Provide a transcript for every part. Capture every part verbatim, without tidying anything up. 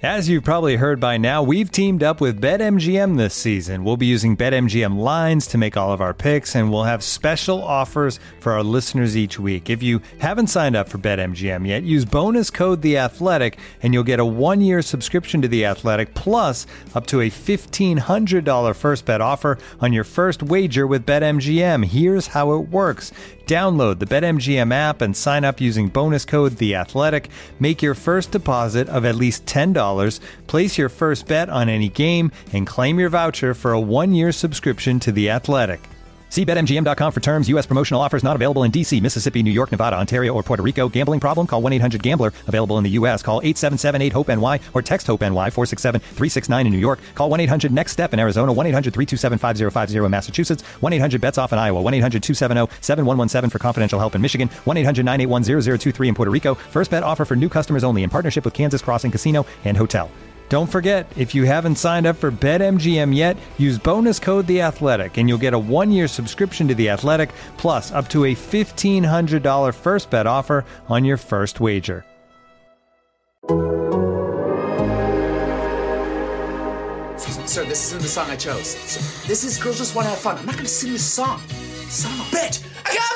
As you've probably heard by now, we've teamed up with BetMGM this season. We'll be using BetMGM lines to make all of our picks, and we'll have special offers for our listeners each week. If you haven't signed up for BetMGM yet, use bonus code The Athletic, and you'll get a one-year subscription to The Athletic, plus up to a fifteen hundred dollars first bet offer on your first wager with BetMGM. Here's how it works. Download the BetMGM app and sign up using bonus code The Athletic. Make your first deposit of at least ten dollars. Place your first bet on any game and claim your voucher for a one-year subscription to The Athletic. See Bet M G M dot com for terms. U S promotional offers not available in D C, Mississippi, New York, Nevada, Ontario, or Puerto Rico. Gambling problem? Call one eight hundred gambler. Available in the U S. Call eight seven seven eight hope N Y or text HOPE-NY four six seven three six nine in New York. Call one eight hundred next step in Arizona. one eight hundred three two seven five zero five zero in Massachusetts. one eight hundred bets off in Iowa. one eight hundred two seven zero seven one one seven for confidential help in Michigan. one eight hundred nine eight one zero zero two three in Puerto Rico. First bet offer for new customers only in partnership with Kansas Crossing Casino and Hotel. Don't forget, if you haven't signed up for BetMGM yet, use bonus code The Athletic, and you'll get a one-year subscription to The Athletic, plus up to a fifteen hundred dollars first bet offer on your first wager. Sir, this isn't the song I chose. Sir, this is Girls Just Want to Have Fun. I'm not going to sing this song. Son of a bitch. I got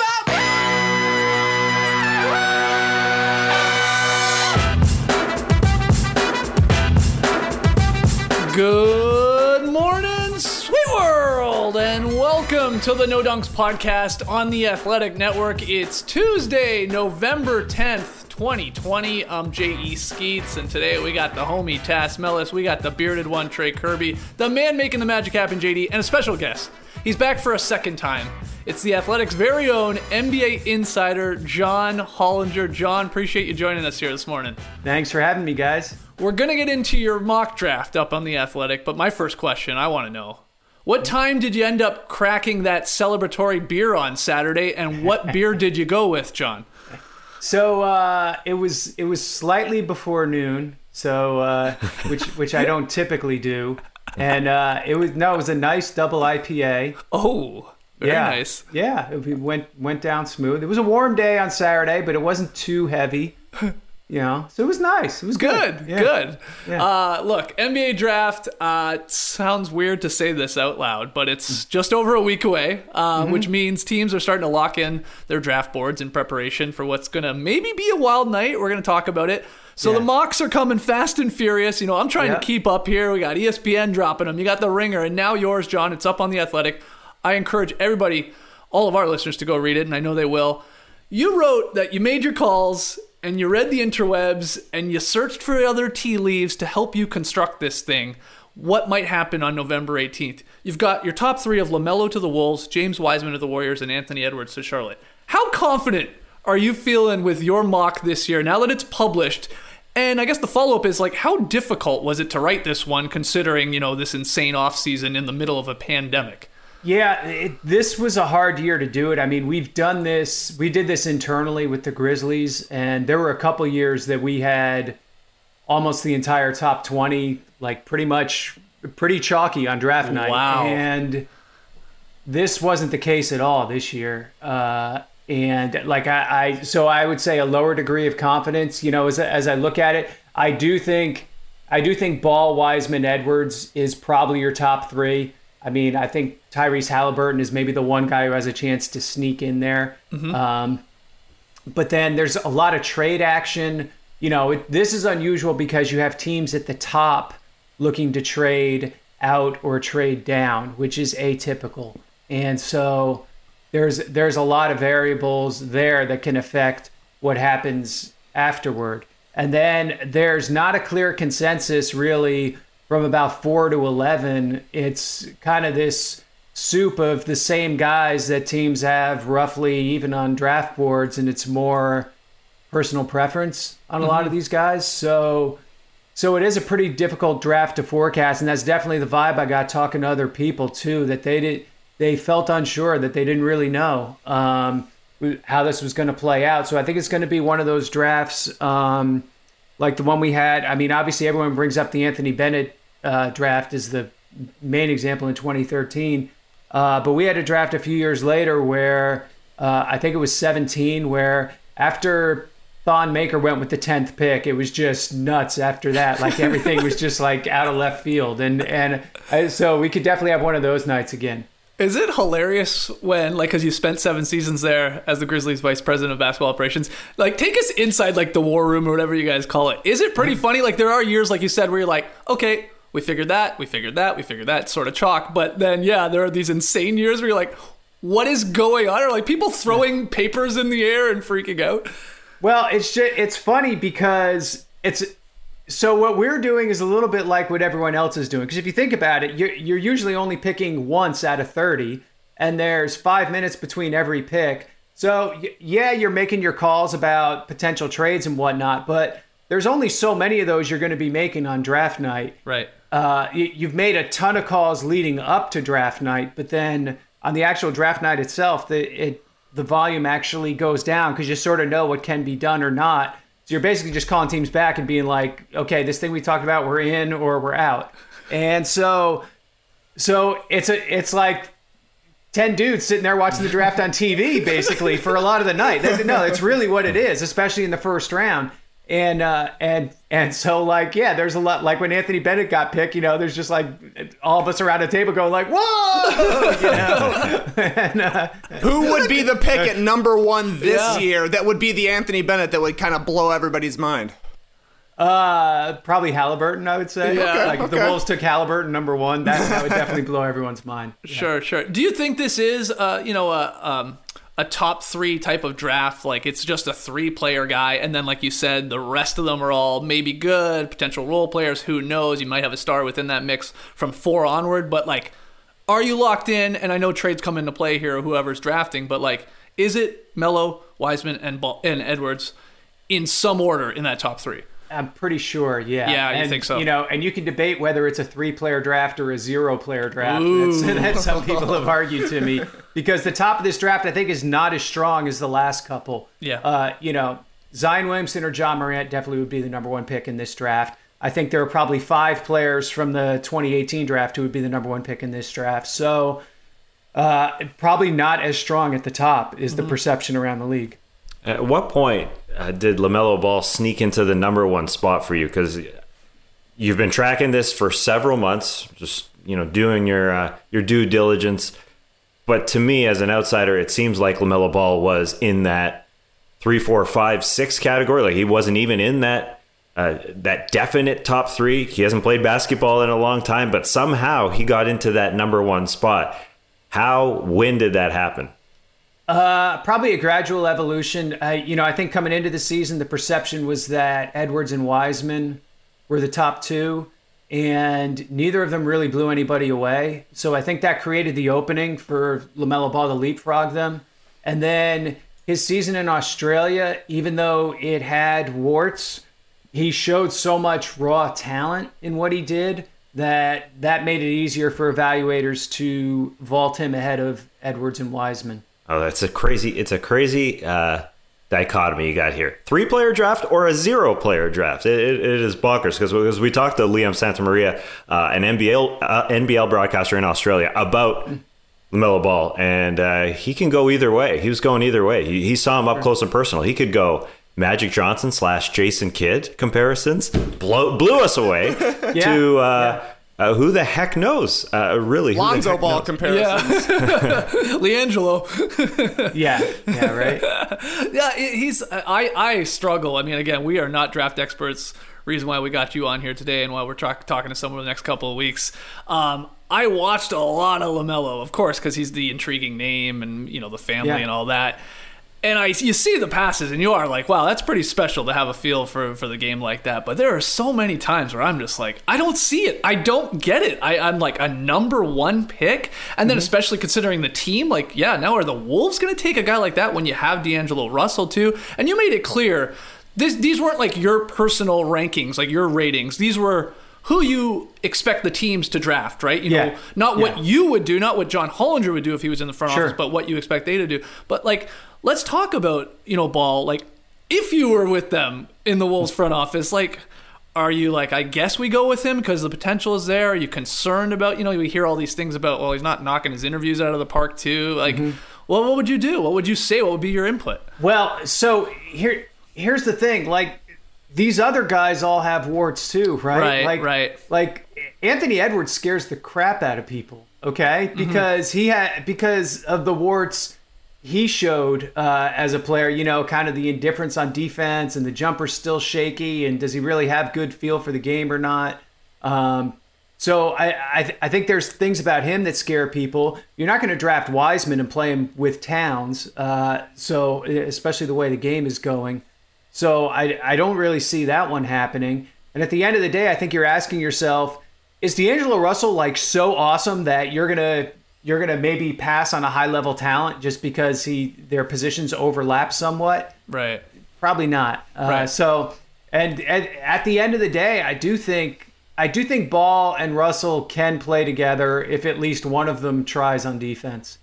Good morning, sweet world, and welcome to the No Dunks podcast on the Athletic Network. It's Tuesday, November tenth, twenty twenty. I'm J E Skeets, and today we got the homie Tass Mellis, we got the bearded one Trey Kirby, the man making the magic happen J D, and a special guest. He's back for a second time. It's the Athletic's very own N B A insider, John Hollinger. John, appreciate you joining us here this morning. Thanks for having me, guys. We're going to get into your mock draft up on The Athletic, but my first question, I want to know, what time did you end up cracking that celebratory beer on Saturday, and what beer did you go with, John? So uh, it was it was slightly before noon, so uh, which which I don't typically do, and uh, it was no, it was a nice double I P A. Oh, very yeah. nice. Yeah, it went went down smooth. It was a warm day on Saturday, but it wasn't too heavy. You know, so it was nice. It was good. Good, yeah. good. Yeah. Uh, look, N B A draft, uh, it sounds weird to say this out loud, but it's just over a week away, uh, mm-hmm. which means teams are starting to lock in their draft boards in preparation for what's going to maybe be a wild night. We're going to talk about it. So yeah. The mocks are coming fast and furious. You know, I'm trying yeah. to keep up here. We got E S P N dropping them. You got The Ringer, and now yours, John. It's up on The Athletic. I encourage everybody, all of our listeners, to go read it, and I know they will. You wrote that you made your calls and you read the interwebs, and you searched for other tea leaves to help you construct this thing. What might happen on November eighteenth? You've got your top three of LaMelo to the Wolves, James Wiseman to the Warriors, and Anthony Edwards to Charlotte. How confident are you feeling with your mock this year, now that it's published? And I guess the follow-up is, like, how difficult was it to write this one, considering, you know, this insane offseason in the middle of a pandemic? Yeah, it, this was a hard year to do it. I mean, we've done this, we did this internally with the Grizzlies, and there were a couple years that we had almost the entire top twenty, like pretty much, pretty chalky on draft night. Wow. And this wasn't the case at all this year. Uh, and like I, I, so I would say a lower degree of confidence, you know, as, as I look at it, I do think, I do think Ball, Wiseman, Edwards is probably your top three. I mean, I think Tyrese Halliburton is maybe the one guy who has a chance to sneak in there. Mm-hmm. Um, but then there's a lot of trade action. You know, it, this is unusual because you have teams at the top looking to trade out or trade down, which is atypical. And so there's there's a lot of variables there that can affect what happens afterward. And then there's not a clear consensus really from about four to eleven. It's kind of this soup of the same guys that teams have roughly even on draft boards, and it's more personal preference on a mm-hmm. lot of these guys. So so it is a pretty difficult draft to forecast, and that's definitely the vibe I got talking to other people too, that they did they felt unsure, that they didn't really know um, how this was going to play out. So I think it's going to be one of those drafts um, like the one we had. I mean, obviously everyone brings up the Anthony Bennett uh, draft as the main example in twenty thirteen. Uh, but we had a draft a few years later where uh, I think it was seventeen, where after Thon Maker went with the tenth pick, it was just nuts after that. Like everything was just like out of left field. And, and I, so we could definitely have one of those nights again. Is it hilarious when, like, because you spent seven seasons there as the Grizzlies vice president of basketball operations, like, take us inside, like, the war room or whatever you guys call it. Is it pretty funny? Like, there are years, like you said, where you're like, okay, we figured that, we figured that, we figured that, sort of chalk. But then, yeah, there are these insane years where you're like, what is going on? Or, like, people throwing papers in the air and freaking out. Well, it's just, it's funny because it's... So what we're doing is a little bit like what everyone else is doing. Because if you think about it, you're, you're usually only picking once out of thirty, and there's five minutes between every pick. So yeah, you're making your calls about potential trades and whatnot, but there's only so many of those you're going to be making on draft night. Right. Uh, you, you've made a ton of calls leading up to draft night, but then on the actual draft night itself, the it the volume actually goes down because you sort of know what can be done or not. So you're basically just calling teams back and being like, okay, this thing we talked about, we're in or we're out. And so so it's a it's like ten dudes sitting there watching the draft on T V, basically, for a lot of the night. No, it's really what it is, especially in the first round. And uh, and and so, like, yeah, there's a lot, like when Anthony Bennett got picked, you know, there's just like all of us around the table going like, whoa, you know. and, uh, Who would be the pick at number one this Yeah. year that would be the Anthony Bennett that would kind of blow everybody's mind? Uh, probably Halliburton, I would say. Yeah. Like if the Okay. Wolves took Halliburton number one, that, that would definitely blow everyone's mind. Sure, sure. Do you think this is, uh, you know, a um, a top three type of draft? Like it's just a three-player guy, and then, like you said, the rest of them are all maybe good potential role players. Who knows? You might have a star within that mix from four onward. But like, are you locked in? And I know trades come into play here, whoever's drafting. But like, is it Melo, Wiseman, and Ball- and Edwards in some order in that top three? I'm pretty sure, yeah. Yeah, you and, think so? You know, and you can debate whether it's a three-player draft or a zero-player draft. That's, that's some people have argued to me because the top of this draft, I think, is not as strong as the last couple. Yeah. Uh, you know, Zion Williamson or John Morant definitely would be the number one pick in this draft. I think there are probably five players from the twenty eighteen draft who would be the number one pick in this draft. So uh, probably not as strong at the top is the Mm-hmm. perception around the league. At what point uh, did LaMelo Ball sneak into the number one spot for you? Because you've been tracking this for several months, just you know, doing your uh, your due diligence. But to me, as an outsider, it seems like LaMelo Ball was in that three, four, five, six category. Like he wasn't even in that uh, that definite top three. He hasn't played basketball in a long time, but somehow he got into that number one spot. How? When did that happen? Uh, probably a gradual evolution. Uh, you know, I think coming into the season, the perception was that Edwards and Wiseman were the top two, and neither of them really blew anybody away. So I think that created the opening for LaMelo Ball to leapfrog them. And then his season in Australia, even though it had warts, he showed so much raw talent in what he did that that made it easier for evaluators to vault him ahead of Edwards and Wiseman. Oh, that's a crazy, it's a crazy uh, dichotomy you got here. Three-player draft or a zero-player draft. It, it, it is bonkers because we talked to Liam Santamaria, uh, an N B L uh, N B L broadcaster in Australia, about LaMelo Ball, and uh, he can go either way. He was going either way. He, he saw him up close and personal. He could go Magic Johnson slash Jason Kidd comparisons, blow, blew us away Yeah, to uh, yeah. uh, who the heck knows, uh, really. who the Lonzo heck Ball knows? comparisons. Yeah, LiAngelo. Yeah, yeah, right. Yeah, he's. I I struggle. I mean, again, we are not draft experts. Reason why we got you on here today, and why we're tra- talking to someone the next couple of weeks. Um, I watched a lot of LaMelo, of course, because he's the intriguing name, and you know the family Yeah. and all that. And I, you see the passes, and you are like, wow, that's pretty special to have a feel for, for the game like that. But there are so many times where I'm just like, I don't see it. I don't get it. I, I'm like a number one pick. And then especially considering the team, like, yeah, now are the Wolves going to take a guy like that when you have D'Angelo Russell too? And you made it clear, this, these weren't like your personal rankings, like your ratings. These were who you expect the teams to draft, right? You Yeah. know, not what Yeah. you would do, not what John Hollinger would do if he was in the front Sure. office, but what you expect they to do. But like, let's talk about, you know, Ball. Like, if you were with them in the Wolves front office, like, are you like, I guess we go with him because the potential is there? Are you concerned about, you know, we hear all these things about, well, he's not knocking his interviews out of the park too. Like, well, what would you do? What would you say? What would be your input? Well, so here, here's the thing, like these other guys all have warts too, right? Right, like, right. Like Anthony Edwards scares the crap out of people, okay? Because mm-hmm. he had because of the warts he showed uh, as a player, you know, kind of the indifference on defense and the jumper's still shaky, and does he really have good feel for the game or not? Um, so I I, th- I think there's things about him that scare people. You're not going to draft Wiseman and play him with Towns, uh, so especially the way the game is going. So I, I don't really see that one happening. And at the end of the day, I think you're asking yourself, is D'Angelo Russell like so awesome that you're gonna you're gonna maybe pass on a high level talent just because he their positions overlap somewhat? Right. Probably not. Uh, right. So and, and at the end of the day, I do think I do think Ball and Russell can play together if at least one of them tries on defense.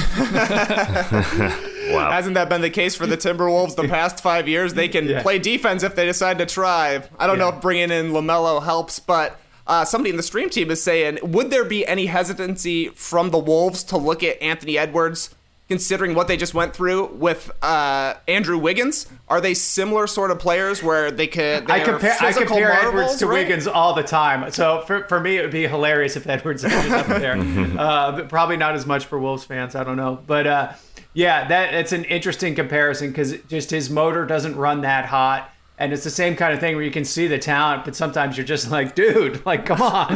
Wow. Hasn't that been the case for the Timberwolves the past five years? They can yeah. play defense if they decide to try. I don't yeah. know if bringing in LaMelo helps, but uh, somebody in the stream team is saying, would there be any hesitancy from the Wolves to look at Anthony Edwards, considering what they just went through with uh, Andrew Wiggins? Are they similar sort of players where they could? I compare, I compare marvels, Edwards to right? Wiggins all the time. So for, for me, it would be hilarious if Edwards was up there. uh, but probably not as much for Wolves fans. I don't know, but uh, yeah, that it's an interesting comparison because just his motor doesn't run that hot. And it's the same kind of thing where you can see the talent, but sometimes you're just like, dude, like, come on.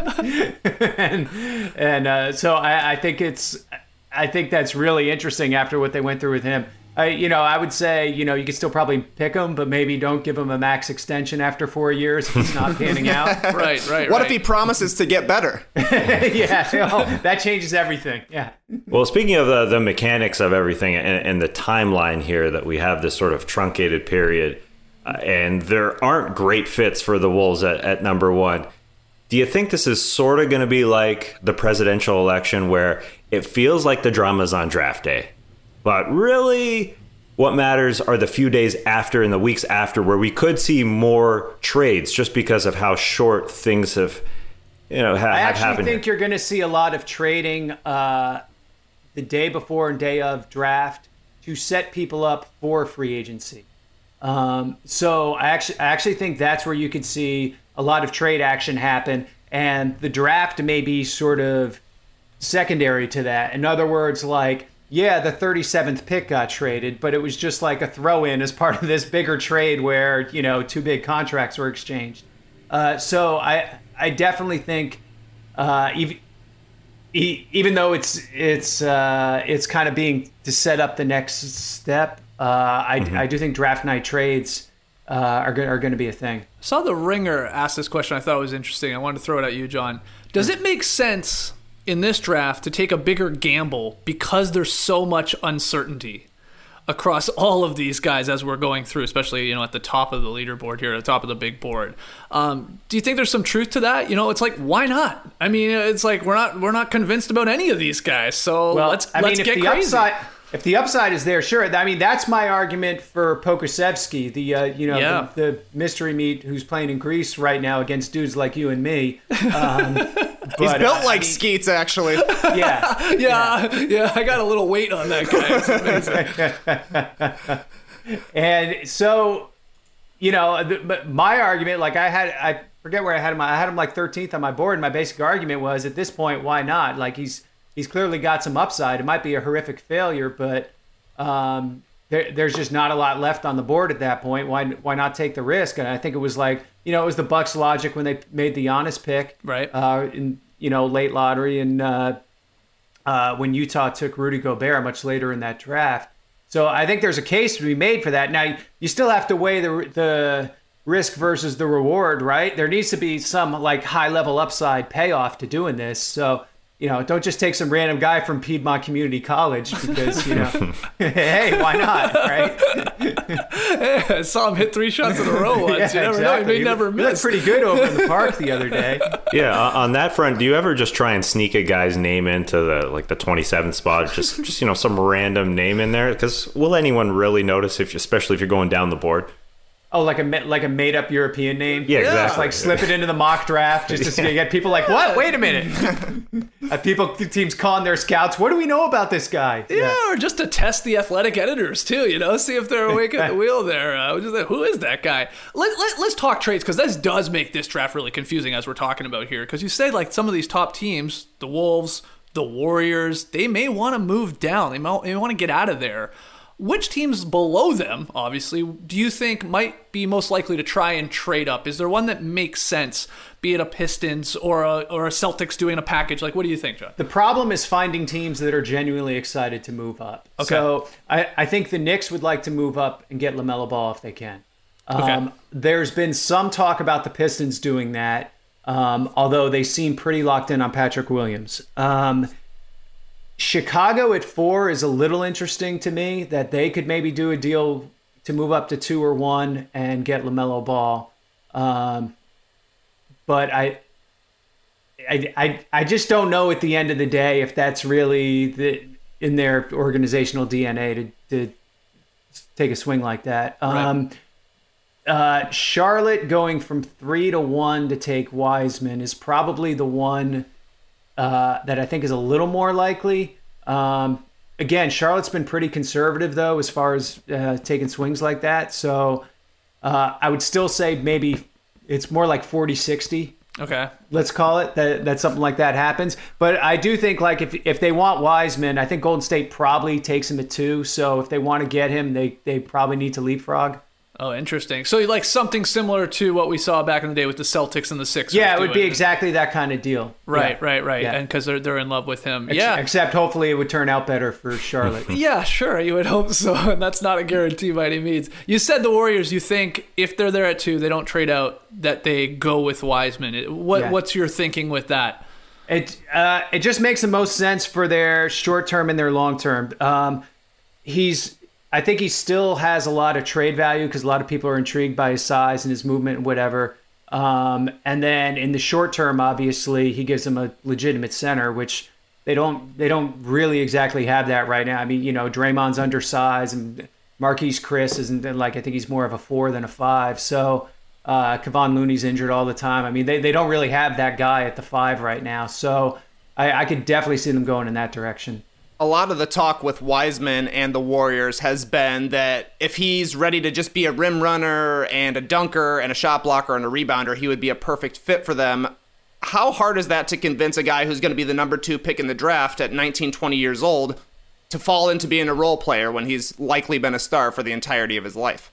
and and uh, so I, I think it's, I think that's really interesting after what they went through with him. I, you know, I would say, you know, you could still probably pick him, but maybe don't give him a max extension after four years if it's not panning out. right, right, What right. if he promises to get better? yeah, you know, that changes everything. Yeah. Well, speaking of the, the mechanics of everything and, and the timeline here that we have this sort of truncated period, uh, and there aren't great fits for the Wolves at, at number one. Do you think this is sort of going to be like the presidential election where it feels like the drama's on draft day, but really what matters are the few days after and the weeks after where we could see more trades just because of how short things have, you know, ha- I have actually happened. think here. you're going to see a lot of trading uh, the day before and day of draft to set people up for free agency. Um, so I actually, I actually think that's where you could see a lot of trade action happen, and the draft may be sort of secondary to that. In other words, like, yeah, the thirty-seventh pick got traded, but it was just like a throw-in as part of this bigger trade where, you know, two big contracts were exchanged. Uh, so I I definitely think uh, even even though it's it's uh, it's kind of being to set up the next step, uh, I mm-hmm. I do think draft night trades uh, are go- are going to be a thing. I saw the Ringer ask this question. I thought it was interesting. I wanted to throw it at you, John. Does it make sense in this draft to take a bigger gamble because there's so much uncertainty across all of these guys as we're going through, especially, you know, at the top of the leaderboard here, at the top of the big board? Um, do you think there's some truth to that? You know, it's like, why not? I mean, it's like we're not we're not convinced about any of these guys, so well, let's I let's mean, get if the crazy. Upside, if the upside is there, sure. I mean, that's my argument for Pokusevski, the uh, you know Yeah. the, the mystery meat who's playing in Greece right now against dudes like you and me. Um, He's but, built uh, like I mean, Skeets, actually. Yeah, yeah, yeah, I got a little weight on that guy. It's amazing. And so, you know, the, but my argument, like I had, I forget where I had him. I had him like thirteenth on my board. And my basic argument was, at this point, why not? Like he's he's clearly got some upside. It might be a horrific failure, but um, there, there's just not a lot left on the board at that point. Why why not take the risk? And I think it was like, you know, it was the Bucks' logic when they made the Giannis pick, right? Uh, in you know late lottery, and uh, uh, when Utah took Rudy Gobert much later in that draft. So I think there's a case to be made for that. Now, you still have to weigh the the risk versus the reward, right? There needs to be some like high level upside payoff to doing this. So, you know, don't just take some random guy from Piedmont Community College because, you know, hey, why not, right? Hey, I saw him hit three shots in a row once. Yeah, you never exactly. know. He may He never looked miss. pretty good over in the park the other day. Yeah, on that front, do you ever just try and sneak a guy's name into the like the twenty-seventh spot? Just, just you know, some random name in there? Because will anyone really notice if, especially if you're going down the board? Oh, like a like a made up European name. Yeah, exactly. Just like slip it into the mock draft just to see, get people like, what? Wait a minute. uh, people teams calling their scouts. What do we know about this guy? Yeah, yeah, or just to test the athletic editors too. You know, see if they're awake at the wheel there. Uh, just like, who is that guy? Let, let let's talk trades, because this does make this draft really confusing as we're talking about here. Because you say like some of these top teams, the Wolves, the Warriors, they may want to move down. They might, they want to get out of there. Which teams below them, obviously, do you think might be most likely to try and trade up? Is there one that makes sense, be it a Pistons or a, or a Celtics doing a package? Like, what do you think, John? The problem is finding teams that are genuinely excited to move up. Okay. So I, I think the Knicks would like to move up and get LaMelo Ball if they can. Um, okay. There's been some talk about the Pistons doing that, um, although they seem pretty locked in on Patrick Williams. Um Chicago at four is a little interesting to me, that they could maybe do a deal to move up to two or one and get LaMelo Ball. Um, but I, I, I, I just don't know at the end of the day if that's really the, in their organizational D N A to, to take a swing like that. Um, right. uh, Charlotte going from three to one to take Wiseman is probably the one Uh, that I think is a little more likely. Um, again, Charlotte's been pretty conservative, though, as far as uh, taking swings like that. So uh, I would still say maybe it's more like forty sixty. Okay. Let's call it, that, that something like that happens. But I do think, like, if if they want Wiseman, I think Golden State probably takes him at two. So if they want to get him, they, they probably need to leapfrog. Oh, interesting. So like something similar to what we saw back in the day with the Celtics and the Sixers. Yeah, it would be exactly that kind of deal. Right, yeah. right, right. Yeah. And because they're, they're in love with him. Ex- yeah. Except hopefully it would turn out better for Charlotte. Yeah, sure. You would hope so. And that's not a guarantee by any means. You said the Warriors, you think if they're there at two, they don't trade out, that they go with Wiseman. What yeah. What's your thinking with that? It uh, it just makes the most sense for their short term and their long term. Um, he's... I think he still has a lot of trade value because a lot of people are intrigued by his size and his movement and whatever. Um, and then in the short term, obviously, he gives them a legitimate center, which they don't they don't really exactly have that right now. I mean, you know, Draymond's undersized and Marquise Chris isn't like, I think he's more of a four than a five. So uh, Kevon Looney's injured all the time. I mean, they, they don't really have that guy at the five right now. So I, I could definitely see them going in that direction. A lot of the talk with Wiseman and the Warriors has been that if he's ready to just be a rim runner and a dunker and a shot blocker and a rebounder, he would be a perfect fit for them. How hard is that to convince a guy who's going to be the number two pick in the draft at nineteen, twenty years old to fall into being a role player when he's likely been a star for the entirety of his life?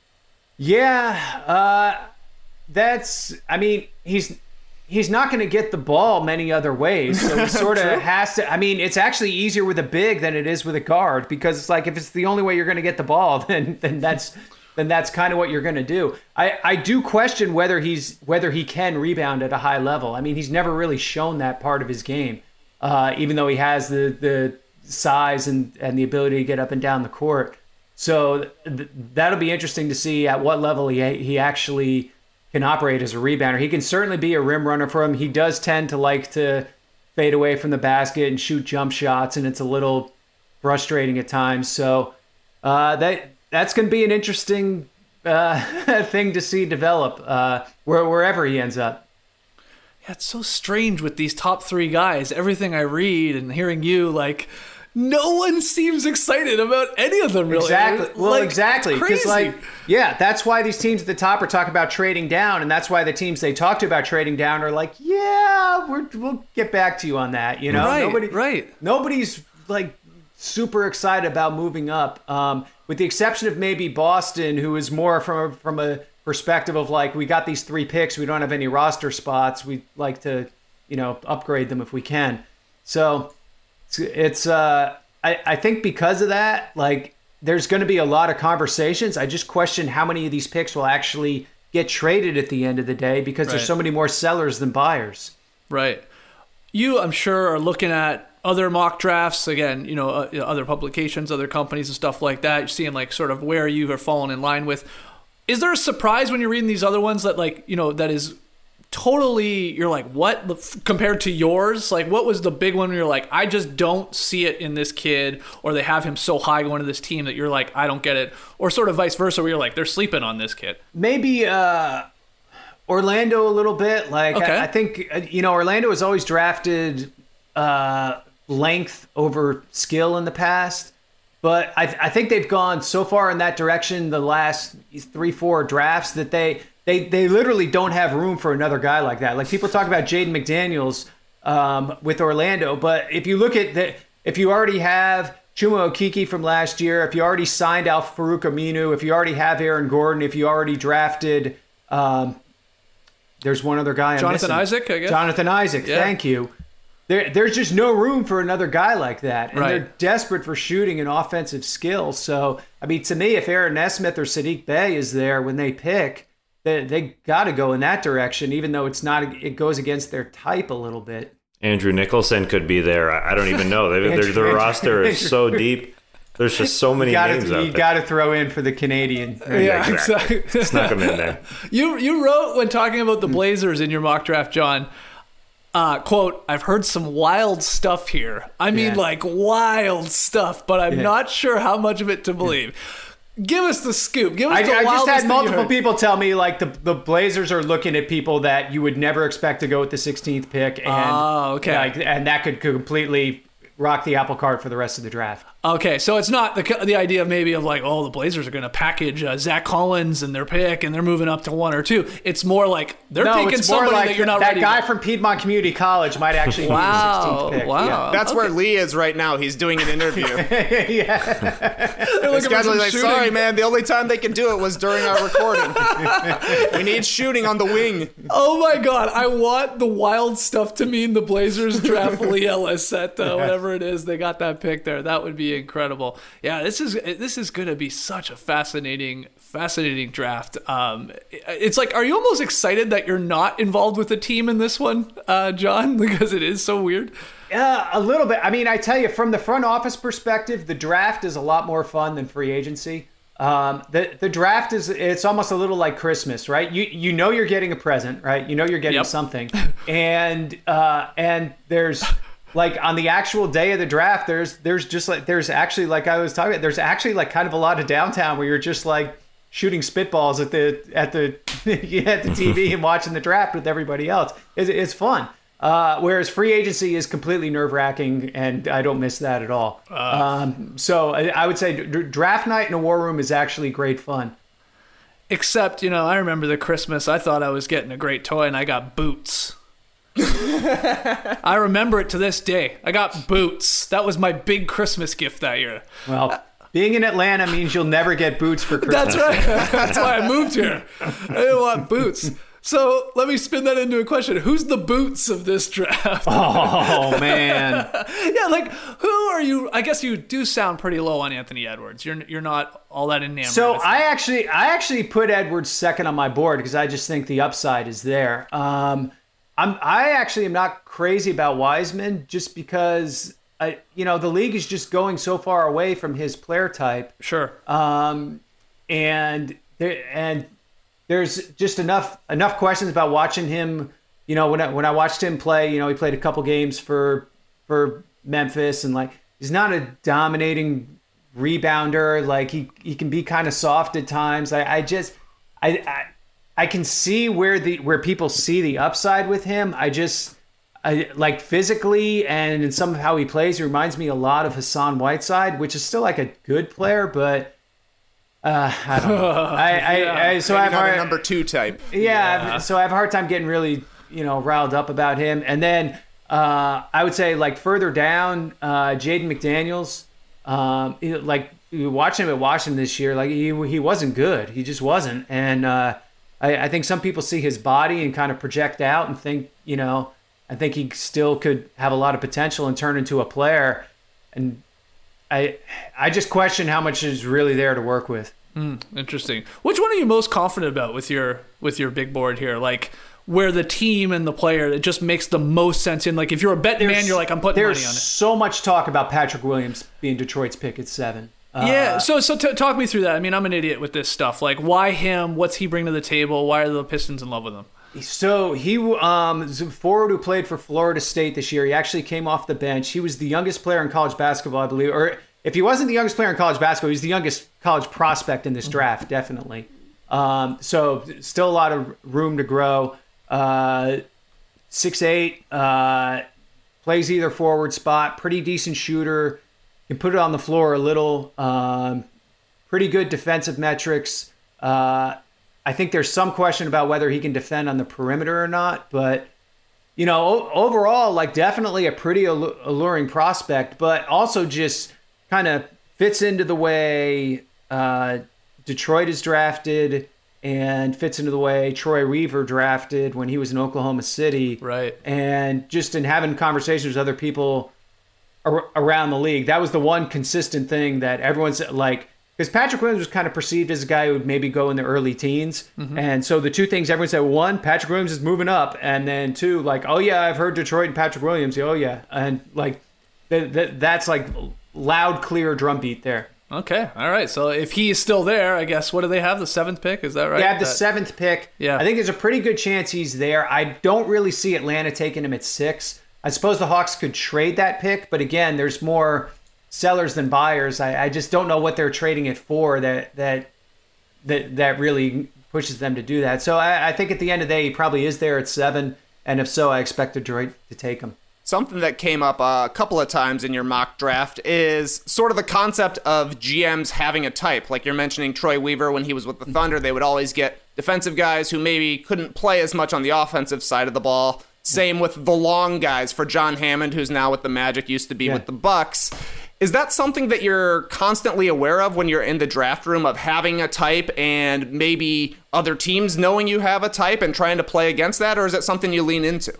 Yeah, uh, that's, I mean, he's... He's not going to get the ball many other ways, so he sort of has to. I mean, it's actually easier with a big than it is with a guard, because it's like if it's the only way you're going to get the ball, then then that's then that's kind of what you're going to do. I, I do question whether he's whether he can rebound at a high level. I mean, he's never really shown that part of his game, uh, even though he has the the size and and the ability to get up and down the court. So th- that'll be interesting to see at what level he he actually can operate as a rebounder. He can certainly be a rim runner for him. He does tend to like to fade away from the basket and shoot jump shots, and it's a little frustrating at times. So uh, that that's going to be an interesting uh, thing to see develop uh, where, wherever he ends up. Yeah, it's so strange with these top three guys. Everything I read and hearing you, like, no one seems excited about any of them, really. Exactly. Well, like, exactly. Because, like, yeah, that's why these teams at the top are talking about trading down, and that's why the teams they talk to about trading down are like, yeah, we're, we'll get back to you on that. You know, right, Nobody, right. Nobody's like super excited about moving up, um, with the exception of maybe Boston, who is more from a, from a perspective of like, we got these three picks, we don't have any roster spots, we'd like to, you know, upgrade them if we can. So. It's, uh, I, I think because of that, like, there's going to be a lot of conversations. I just question how many of these picks will actually get traded at the end of the day, because right. there's so many more sellers than buyers. Right. You, I'm sure, are looking at other mock drafts, again, you know, uh, other publications, other companies and stuff like that. You're seeing, like, sort of where you are falling in line with. Is there a surprise when you're reading these other ones that, like, you know, that is totally, you're like, what, compared to yours? Like, what was the big one where you're like, I just don't see it in this kid, or they have him so high going to this team that you're like, I don't get it, or sort of vice versa where you're like, they're sleeping on this kid? Maybe uh, Orlando a little bit. Like, okay. I, I think, you know, Orlando has always drafted uh, length over skill in the past. But I, I think they've gone so far in that direction the last three, four drafts that they they they literally don't have room for another guy like that. Like, people talk about Jaden McDaniels um, with Orlando, but if you look at the, if you already have Chuma Okeke from last year, if you already signed Al Farouk Aminu, if you already have Aaron Gordon, if you already drafted, um, there's one other guy. I'm Jonathan missing. Isaac, I guess. Jonathan Isaac, Yeah. thank you. There, there's just no room for another guy like that. And Right. they're desperate for shooting and offensive skill. So, I mean, to me, if Aaron Nesmith or Sadiq Bey is there when they pick, they, they got to go in that direction, even though it's not, it goes against their type a little bit. Andrew Nicholson could be there. I I don't even know. They, their, their roster is so deep. There's just so many You gotta, names out you there. got to throw in for the Canadian. Yeah, exactly. exactly. Snuck them in there. You you wrote when talking about the Blazers in your mock draft, John, uh, quote, I've heard some wild stuff here. I mean, Yeah. like wild stuff, but I'm Yeah. not sure how much of it to believe. Give us the scoop. Give us I, the I just wildest had thing you multiple heard. people tell me like the, the Blazers are looking at people that you would never expect to go with the sixteenth pick, and Oh, okay. like, and that could completely rock the apple cart for the rest of the draft. Okay, so it's not the the idea of maybe of like, oh, the Blazers are going to package uh, Zach Collins and their pick, and they're moving up to one or two. It's more like they're no, taking it's more somebody like that you're not that ready guy for. from Piedmont Community College might actually Wow, be the sixteenth pick. wow. That's Okay. where Lee is right now. He's doing an interview. Yeah. yeah. They're This looking for guy's some like, shooting. sorry, man. The only time they can do it was during our recording. We need shooting on the wing. Oh my god, I want the wild stuff to mean the Blazers draft Lee Ellis at uh, whatever it is they got that pick there. That would be incredible. Yeah, this is this is going to be such a fascinating fascinating draft. Um, it's like, are you almost excited that you're not involved with the team in this one, uh, John? Because it is so weird. Uh, a little bit. I mean, I tell you, from the front office perspective, the draft is a lot more fun than free agency. Um, the the draft is it's almost a little like Christmas, right? You you know you're getting a present, right? You know you're getting Yep. something, and uh, and there's like on the actual day of the draft, there's there's just like there's actually like I was talking about, there's actually like kind of a lot of downtown where you're just like shooting spitballs at the at the at the T V and watching the draft with everybody else. It's, it's fun. Uh, whereas free agency is completely nerve-wracking, and I don't miss that at all. Um, so I, I would say d- draft night in a war room is actually great fun. Except, you know, I remember the Christmas, I thought I was getting a great toy, and I got boots. I remember it to this day. I got boots. That was my big Christmas gift that year. Well, being in Atlanta means you'll never get boots for Christmas. That's right. That's why I moved here. I didn't want boots. So let me spin that into a question. Who's the boots of this draft? Oh, man. Yeah, like, who are you? I guess you do sound pretty low on Anthony Edwards. You're you're not all that enamored. So with I him. actually I actually put Edwards second on my board because I just think the upside is there. Um, I'm I actually am not crazy about Wiseman just because I you know the league is just going so far away from his player type. Sure. Um, and there and there's just enough enough questions about watching him. You know, when I, when I watched him play, you know, he played a couple games for for Memphis, and like he's not a dominating rebounder. Like he he can be kind of soft at times. I, I just I, I I can see where the where people see the upside with him. I just I like physically and in some of how he plays, he reminds me a lot of Hassan Whiteside, which is still like a good player, but. Uh, I don't know. I, I, I, so I have Maybe not a hard, number two type. yeah, I've- so I have a hard time getting really, you know, riled up about him. And then uh, I would say like further down, uh, Jaden McDaniels, um, he- like you watch him at Washington this year, like he he wasn't good. He just wasn't. And uh, I, I think some people see his body and kind of project out and think, you know, I think he still could have a lot of potential and turn into a player. And I I just question how much is really there to work with. Interesting. Which one are you most confident about with your with your big board here? Like where the team and the player, it just makes the most sense in. Like if you're a betting man, you're like, I'm putting There's money on it. so much talk about Patrick Williams being Detroit's pick at seven. Uh, Yeah, so so t- talk me through that. I mean, I'm an idiot with this stuff. Like, why him? What's he bring to the table? Why are the Pistons in love with him? So he um, was a forward who played for Florida State this year. He actually came off the bench. He was the youngest player in college basketball, I believe. Or if he wasn't the youngest player in college basketball, he was the youngest college prospect in this draft, definitely. Um, so still a lot of room to grow. Uh, six eight, uh, plays either forward spot, pretty decent shooter. Can put it on the floor a little. Um, pretty good defensive metrics. Uh, I think there's some question about whether he can defend on the perimeter or not, but you know, overall, like definitely a pretty alluring prospect, but also just kind of fits into the way uh, Detroit is drafted and fits into the way Troy Weaver drafted when he was in Oklahoma City. Right. And just in having conversations with other people ar- around the league, that was the one consistent thing that everyone's like, because Patrick Williams was kind of perceived as a guy who would maybe go in the early teens. Mm-hmm. And so the two things everyone said, one, Patrick Williams is moving up. And then two, like, oh, yeah, I've heard Detroit and Patrick Williams. Oh, yeah. And like, th- th- that's like loud, clear drumbeat there. Okay. All right. So if he is still there, I guess, what do they have? The seventh pick? Is that right? They have the that... seventh pick. Yeah. I think there's a pretty good chance he's there. I don't really see Atlanta taking him at six. I suppose the Hawks could trade that pick. But again, there's more sellers than buyers. I, I just don't know what they're trading it for that that that that really pushes them to do that. So I, I think at the end of the day, he probably is there at seven, and if so, I expect Detroit to take him. Something that came up a couple of times in your mock draft is sort of the concept of G Ms having a type. Like you're mentioning Troy Weaver when he was with the Thunder, they would always get defensive guys who maybe couldn't play as much on the offensive side of the ball. Same with the long guys for John Hammond, who's now with the Magic, used to be yeah. with the Bucks. Is that something that you're constantly aware of when you're in the draft room, of having a type and maybe other teams knowing you have a type and trying to play against that, or is it something you lean into?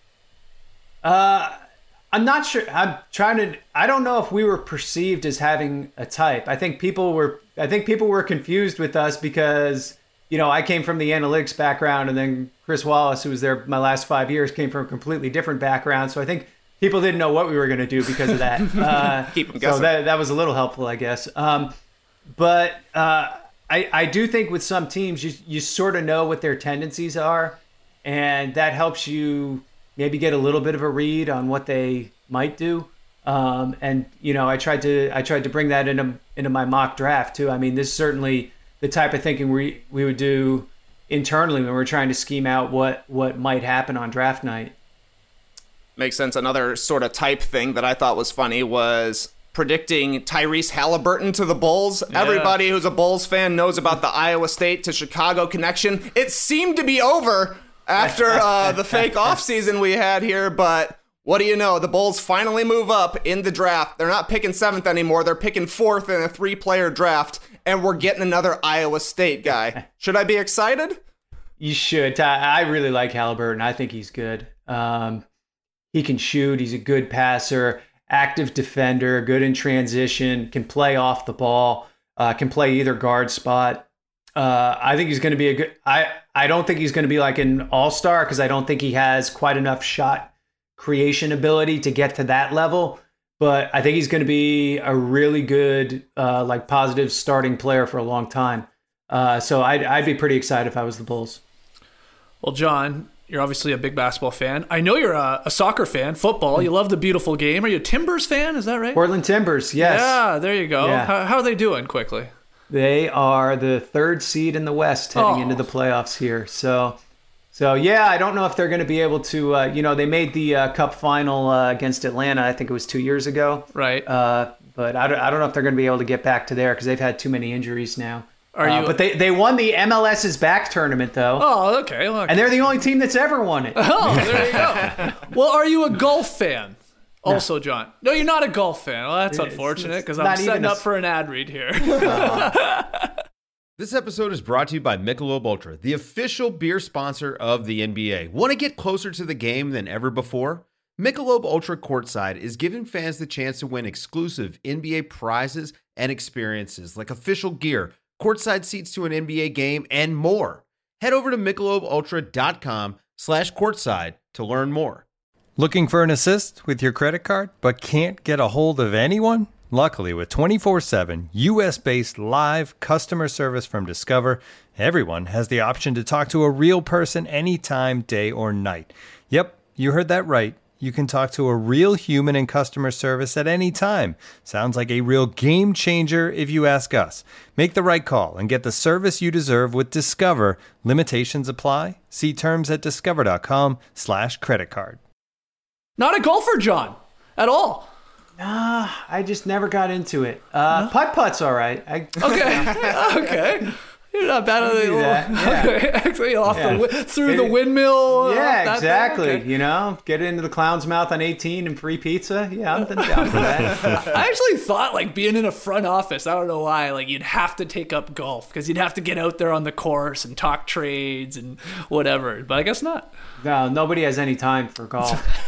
Uh, I'm not sure. I'm trying to, I don't know if we were perceived as having a type. I think people were, I think people were confused with us because, you know, I came from the analytics background, and then Chris Wallace, who was there my last five years, came from a completely different background. So I think people didn't know what we were going to do because of that. Uh, Keep them guessing. So that, that was a little helpful, I guess. Um, but uh, I, I do think with some teams, you, you sort of know what their tendencies are, and that helps you maybe get a little bit of a read on what they might do. Um, and, you know, I tried to I tried to bring that into, into my mock draft, too. I mean, this is certainly the type of thinking we, we would do internally when we're trying to scheme out what, what might happen on draft night. Makes sense. Another sort of type thing that I thought was funny was predicting Tyrese Halliburton to the Bulls. Yeah. Everybody who's a Bulls fan knows about the Iowa State to Chicago connection. It seemed to be over after uh, the fake offseason we had here, but what do you know? The Bulls finally move up in the draft. They're not picking seventh anymore. They're picking fourth in a three-player draft, and we're getting another Iowa State guy. Should I be excited? You should. I really like Halliburton. I think he's good. Um, he can shoot. He's a good passer, active defender, good in transition, can play off the ball, uh, can play either guard spot. Uh, I think he's going to be a good. I I don't think he's going to be like an all-star because I don't think he has quite enough shot creation ability to get to that level. But I think he's going to be a really good, uh, like positive starting player for a long time. Uh, so I'd I'd be pretty excited if I was the Bulls. Well, John, you're obviously a big basketball fan. I know you're a, a soccer fan, football. You love the beautiful game. Are you a Timbers fan? Is that right? Portland Timbers, yes. Yeah, there you go. Yeah. How, how are they doing quickly? They are the third seed in the West heading oh. into the playoffs here. So, so yeah, I don't know if they're going to be able to, uh, you know, they made the uh, cup final uh, against Atlanta, I think it was two years ago. Right. Uh, but I don't, I don't know if they're going to be able to get back to there because they've had too many injuries now. Are uh, you? But they, they won the M L S's back tournament, though. Oh, okay. Look. And they're the only team that's ever won it. Oh, there you go. Well, are you a golf fan? Also, John. No, you're not a golf fan. Well, that's It's- unfortunate because it's I'm not setting even a up s- for an ad read here. This episode is brought to you by Michelob Ultra, the official beer sponsor of the N B A. Want to get closer to the game than ever before? Michelob Ultra Courtside is giving fans the chance to win exclusive N B A prizes and experiences like official gear, courtside seats to an N B A game, and more. Head over to michelobultra.com slash courtside to learn more. Looking for an assist with your credit card but can't get a hold of anyone? Luckily, with twenty-four seven U S-based live customer service from Discover, everyone has the option to talk to a real person anytime, day or night. Yep, you heard that right. You can talk to a real human in customer service at any time. Sounds like a real game changer if you ask us. Make the right call and get the service you deserve with Discover. Limitations apply. See terms at discover.com slash credit card. Not a golfer, John, at all. Nah, I just never got into it. Uh, no? Putt-putt's all right. I, okay, okay. You're not bad at it. Yeah. Okay. Actually, off yeah. the through the windmill. Yeah, exactly. Okay. You know, get into the clown's mouth on eighteen and free pizza. Yeah, I'm down for that. I actually thought like being in a front office. I don't know why. Like you'd have to take up golf because you'd have to get out there on the course and talk trades and whatever. But I guess not. No, nobody has any time for golf.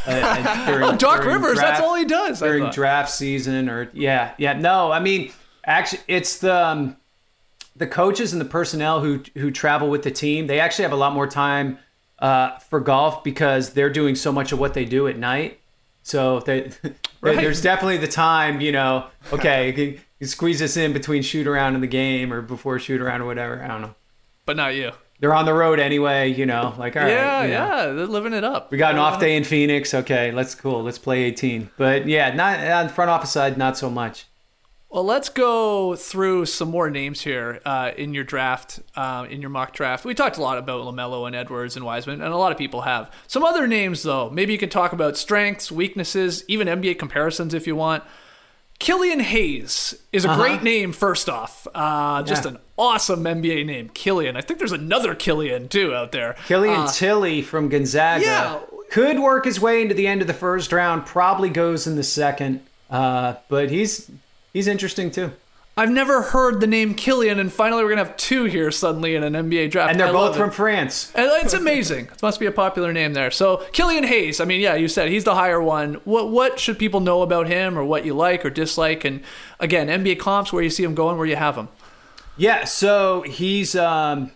uh, during, oh, Doc during Rivers. Draft, that's all he does. During draft season, or yeah, yeah. No, I mean, actually, it's the. Um, The coaches and the personnel who who travel with the team, they actually have a lot more time uh, for golf because they're doing so much of what they do at night. So they, right. there's definitely the time, you know, okay, you can, you squeeze this in between shoot around in the game or before shoot around or whatever. I don't know. But not you. They're on the road anyway, you know, like, all right. Yeah, you know, yeah, they're living it up. We got an off day in Phoenix. Okay, let's cool. Let's play eighteen. But yeah, not on the front office side, not so much. Well, let's go through some more names here uh, in your draft, uh, in your mock draft. We talked a lot about LaMelo and Edwards and Wiseman, and a lot of people have. Some other names, though. Maybe you can talk about strengths, weaknesses, even N B A comparisons if you want. Killian Hayes is a uh-huh. great name, first off. Uh, just yeah. an awesome N B A name, Killian. I think there's another Killian, too, out there. Killian uh, Tilly from Gonzaga. Yeah. Could work his way into the end of the first round, probably goes in the second. Uh, but he's... He's interesting, too. I've never heard the name Killian, and finally we're going to have two here suddenly in an N B A draft. And they're I both from it. France. And it's amazing. It must be a popular name there. So Killian Hayes, I mean, yeah, you said he's the higher one. What what should people know about him or what you like or dislike? And again, N B A comps, where you see him going, where you have him. Yeah, so he's um,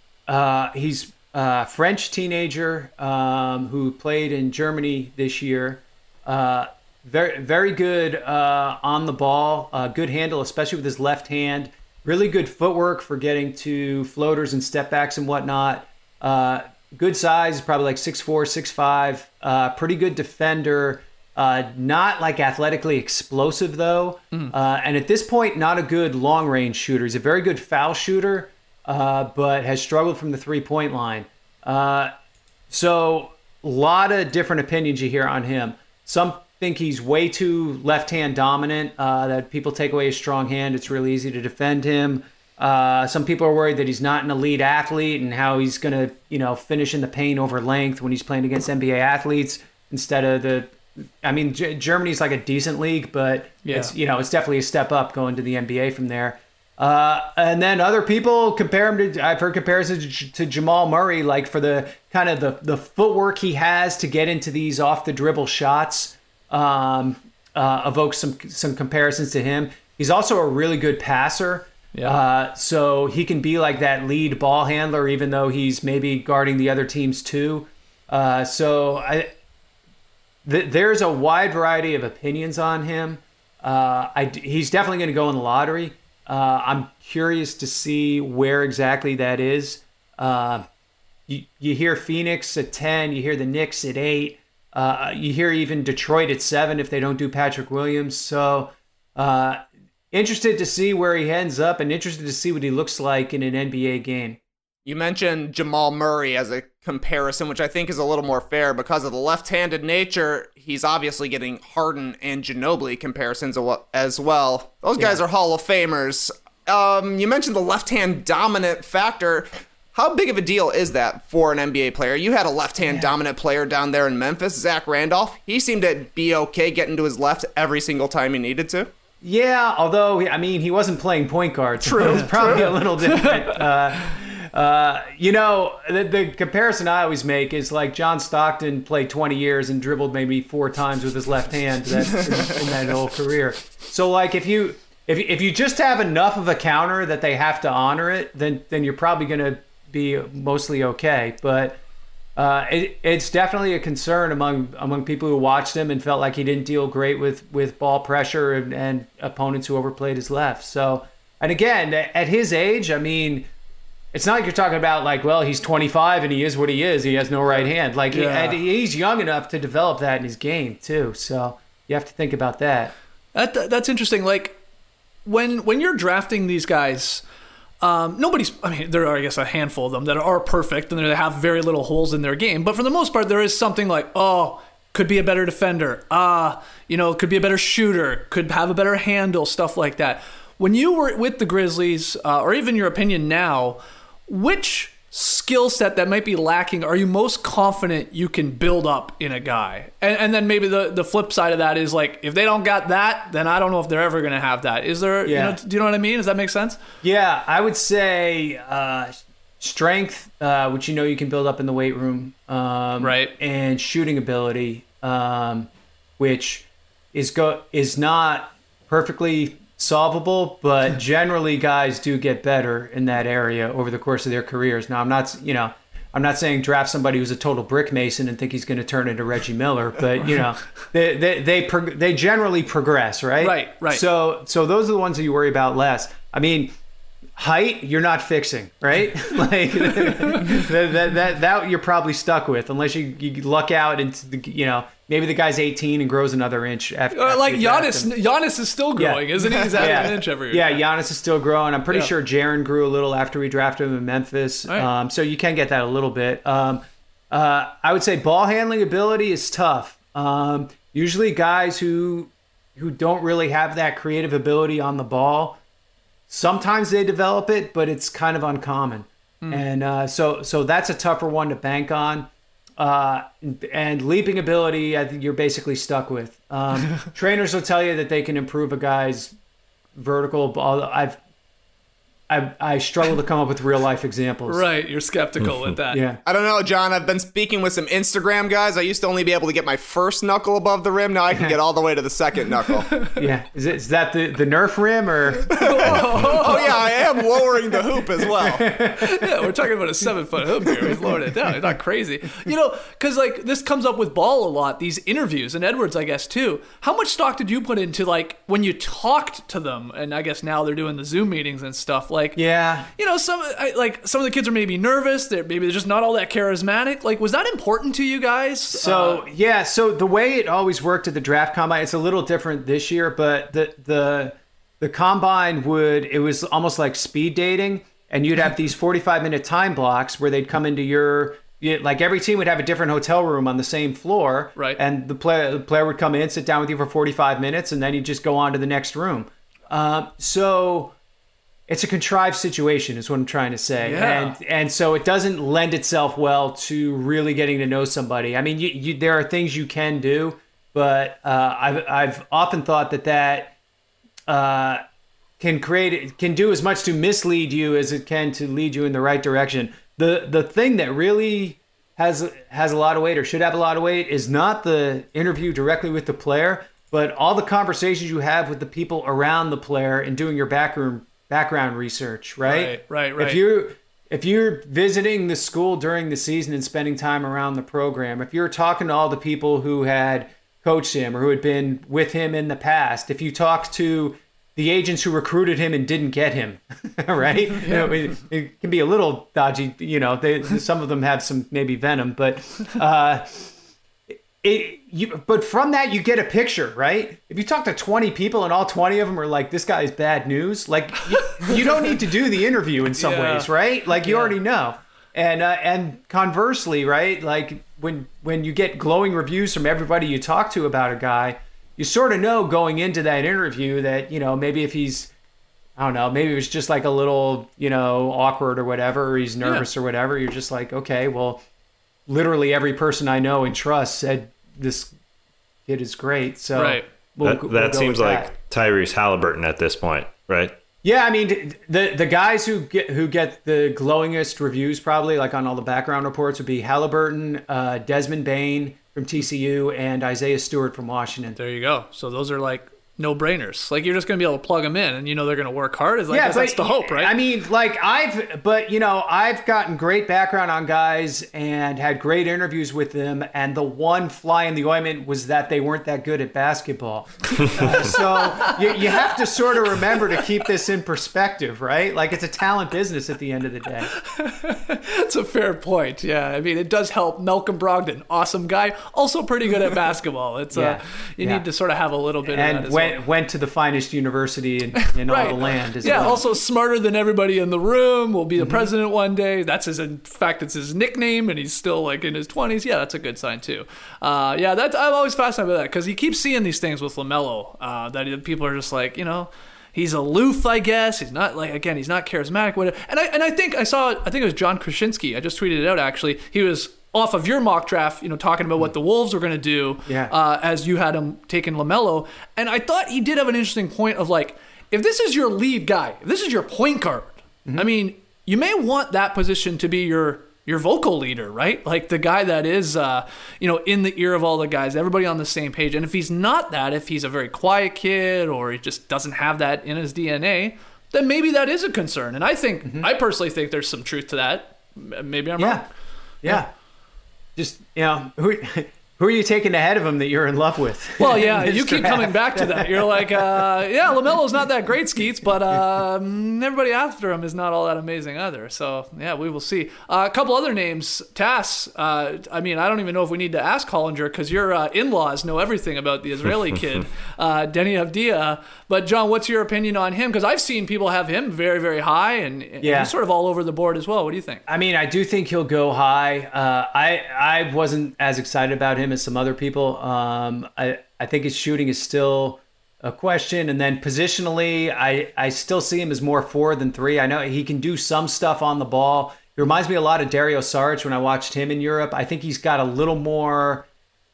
uh, he's a French teenager um, who played in Germany this year. Uh Very, very good uh, on the ball. Uh, good handle, especially with his left hand. Really good footwork for getting to floaters and step backs and whatnot. Uh, good size, probably like six four, six five. Uh, pretty good defender. Uh, not like athletically explosive though. Mm. Uh, and at this point, not a good long range shooter. He's a very good foul shooter, uh, but has struggled from the three point line. Uh, so a lot of different opinions you hear on him. Some think he's way too left-hand dominant, uh, that people take away his strong hand. It's really easy to defend him. Uh, some people are worried that he's not an elite athlete and how he's going to, you know, finish in the paint over length when he's playing against N B A athletes instead of the, I mean, G- Germany's like a decent league, but yeah. it's, you know, it's definitely a step up going to the N B A from there. Uh, and then other people compare him to, I've heard comparisons to, to Jamal Murray, like for the kind of the, the footwork he has to get into these off the dribble shots. Um, uh, evokes some some comparisons to him. He's also a really good passer. Yeah. Uh, so he can be like that lead ball handler, even though he's maybe guarding the other teams too. Uh, so I, th- there's a wide variety of opinions on him. Uh, I, he's definitely going to go in the lottery. Uh, I'm curious to see where exactly that is. Uh, you, you hear Phoenix at ten, you hear the Knicks at eight. Uh, you hear even Detroit at seven if they don't do Patrick Williams. So uh, interested to see where he ends up and interested to see what he looks like in an N B A game. You mentioned Jamal Murray as a comparison, which I think is a little more fair because of the left-handed nature. He's obviously getting Harden and Ginobili comparisons as well. Those guys yeah. are Hall of Famers. Um, you mentioned the left-hand dominant factor. How big of a deal is that for an N B A player? You had a left-hand yeah. dominant player down there in Memphis, Zach Randolph. He seemed to be okay getting to his left every single time he needed to. Yeah, although, I mean, he wasn't playing point guard. So True. It was probably True. a little different. uh, uh, you know, the, the comparison I always make is like John Stockton played twenty years and dribbled maybe four times with his left hand that, in, in that whole career. So, like, if you if if you just have enough of a counter that they have to honor it, then then you're probably going to be mostly okay. But uh, it, it's definitely a concern among among people who watched him and felt like he didn't deal great with with ball pressure and, and opponents who overplayed his left. So, and again, at his age, I mean, it's not like you're talking about like, well, he's twenty-five and he is what he is. He has no right hand. Like Yeah. he, he's young enough to develop that in his game too. So you have to think about that. That, that's interesting. Like when when you're drafting these guys, um, nobody's. I mean, there are I guess a handful of them that are perfect and they have very little holes in their game. But for the most part, there is something like, oh, could be a better defender. Ah, uh, you know, could be a better shooter. Could have a better handle. Stuff like that. When you were with the Grizzlies, uh, or even your opinion now, which skill set that might be lacking are you most confident you can build up in a guy? And, and then maybe the, the flip side of that is like, if they don't got that, then I don't know if they're ever going to have that. Is there, Yeah. you know, do you know what I mean? Does that make sense? Yeah, I would say uh, strength, uh, which you know you can build up in the weight room, um, Right. and shooting ability, um, which is go is not perfectly solvable, but generally guys do get better in that area over the course of their careers. Now, I'm not, you know, I'm not saying draft somebody who's a total brick mason and think he's going to turn into Reggie Miller, but you know, they they they, prog- they generally progress, right? Right, right. So so those are the ones that you worry about less. I mean, height you're not fixing, right? Like that, that that that you're probably stuck with unless you, you luck out into the, you know, maybe the guy's eighteen and grows another inch after. Uh, after like you draft Giannis, him. Giannis is still growing, Yeah. isn't he? He's adding Yeah. an inch every year. Yeah, Giannis is still growing. I'm pretty Yeah. sure Jaren grew a little after we drafted him in Memphis. Right. Um, so you can get that a little bit. Um, uh, I would say ball handling ability is tough. Um, usually guys who who don't really have that creative ability on the ball, sometimes they develop it, but it's kind of uncommon. Hmm. And uh, so so that's a tougher one to bank on. Uh, and leaping ability, I think you're basically stuck with. Um, trainers will tell you that they can improve a guy's vertical ball. I've I, I struggle to come up with real life examples. Right, you're skeptical with that. Yeah. I don't know, John. I've been speaking with some Instagram guys. I used to only be able to get my first knuckle above the rim. Now I can get all the way to the second knuckle. Yeah. Is, it, is that the, the Nerf rim or? Oh, yeah, I am lowering the hoop as well. Yeah, we're talking about a seven foot hoop here. He's lowering it down. It's not crazy. You know, because like this comes up with Ball a lot, these interviews, and Edwards, I guess, too. How much stock did you put into like when you talked to them? And I guess now they're doing the Zoom meetings and stuff. Like, Yeah. you know, some I, like some of the kids are maybe nervous. They're maybe they're just not all that charismatic. Like, was that important to you guys? So Uh, yeah, so the way it always worked at the draft combine, it's a little different this year, but the the the combine would it was almost like speed dating, and you'd have these forty-five minute time blocks where they'd come into your you- like every team would have a different hotel room on the same floor, Right. And the player the player would come in, sit down with you for forty-five minutes, and then he'd just go on to the next room. Um, so. It's a contrived situation is what I'm trying to say. Yeah. And and so it doesn't lend itself well to really getting to know somebody. I mean, you, you, there are things you can do, but uh, I've, I've often thought that that uh, can create, can do as much to mislead you as it can to lead you in the right direction. The the thing that really has has a lot of weight or should have a lot of weight is not the interview directly with the player, but all the conversations you have with the people around the player and doing your backroom background research, right? Right, right, right. If you if you're visiting the school during the season and spending time around the program, if you're talking to all the people who had coached him or who had been with him in the past, if you talk to the agents who recruited him and didn't get him, right? You know, it, it can be a little dodgy, you know, they, some of them have some maybe venom, but uh, it, you, but from that you get a picture, right? If you talk to twenty people and all twenty of them are like, this guy's bad news, like you, you don't need to do the interview in some Yeah. ways, right? Like you Yeah. already know. And uh, and conversely, right? Like when when you get glowing reviews from everybody you talk to about a guy, you sort of know going into that interview that, you know, maybe if he's, I don't know, maybe it was just like a little, you know, awkward or whatever, or he's nervous or whatever. You're just like, okay, well, literally every person I know and trust said this kid is great. So Right. we'll, that we'll that go seems with like that. Tyrese Halliburton at this point, right? Yeah, I mean, the the guys who get who get the glowingest reviews probably, like on all the background reports, would be Halliburton, uh, Desmond Bain from T C U, and Isaiah Stewart from Washington. There you go. So those are like no-brainers. Like, you're just going to be able to plug them in, and you know they're going to work hard. Is like, yeah, but, that's the hope, right? I mean, like I've, but you know, I've gotten great background on guys and had great interviews with them, and the one fly in the ointment was that they weren't that good at basketball. uh, so you, you have to sort of remember to keep this in perspective, right? Like, it's a talent business at the end of the day. That's a fair point. Yeah, I mean, it does help. Malcolm Brogdon, awesome guy, also pretty good at basketball. It's yeah. uh, you yeah. need to sort of have a little bit and of that as went, well. went to the finest university in, in right. all the land as yeah, well. also smarter than everybody in the room, will be the mm-hmm. president one day. That's his, in fact, it's his nickname, and he's still like in his twenties. Yeah, that's a good sign too. Uh, yeah, that's, I'm always fascinated by that, because he keeps seeing these things with LaMelo uh, that people are just like, you know, he's aloof, I guess. He's not, like, again, he's not charismatic. Whatever. And I and I think I saw, I think it was John Krasinski. I just tweeted it out, actually. He was off of your mock draft, you know, talking about what the Wolves were going to do yeah. uh, as you had him taking LaMelo. And I thought he did have an interesting point of, like, if this is your lead guy, if this is your point guard, mm-hmm. I mean, you may want that position to be your your vocal leader, right? Like the guy that is, uh, you know, in the ear of all the guys, everybody on the same page. And if he's not that, if he's a very quiet kid or he just doesn't have that in his D N A, then maybe that is a concern. And I think, mm-hmm. I personally think there's some truth to that. Maybe I'm yeah. wrong. Yeah. yeah. Just, you know, who... Who are you taking ahead of him that you're in love with? Well, yeah, you keep draft. coming back to that. You're like, uh, yeah, LaMelo's not that great, Skeets, but uh, everybody after him is not all that amazing either. So, yeah, we will see. Uh, a couple other names. Tass, uh, I mean, I don't even know if we need to ask Hollinger, because your uh, in-laws know everything about the Israeli kid, uh, Deni Avdija. But, John, what's your opinion on him? Because I've seen people have him very, very high, and, and yeah. he's sort of all over the board as well. What do you think? I mean, I do think he'll go high. Uh, I, I wasn't as excited about him as some other people. Um, I, I think his shooting is still a question. And then positionally, I, I still see him as more four than three. I know he can do some stuff on the ball. He reminds me a lot of Dario Saric when I watched him in Europe. I think he's got a little more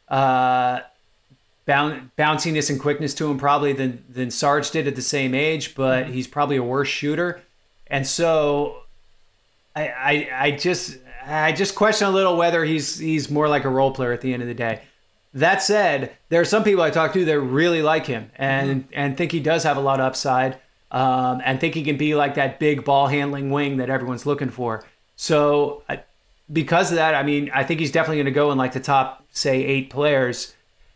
uh, boun- bounciness and quickness to him probably than, than Saric did at the same age, but he's probably a worse shooter. And so I, I, I just... I just question a little whether he's he's more like a role player at the end of the day. That said, there are some people I talk to that really like him and mm-hmm. and think he does have a lot of upside um, and think he can be like that big ball handling wing that everyone's looking for. So I, because of that, I mean, I think he's definitely going to go in like the top, say, eight players.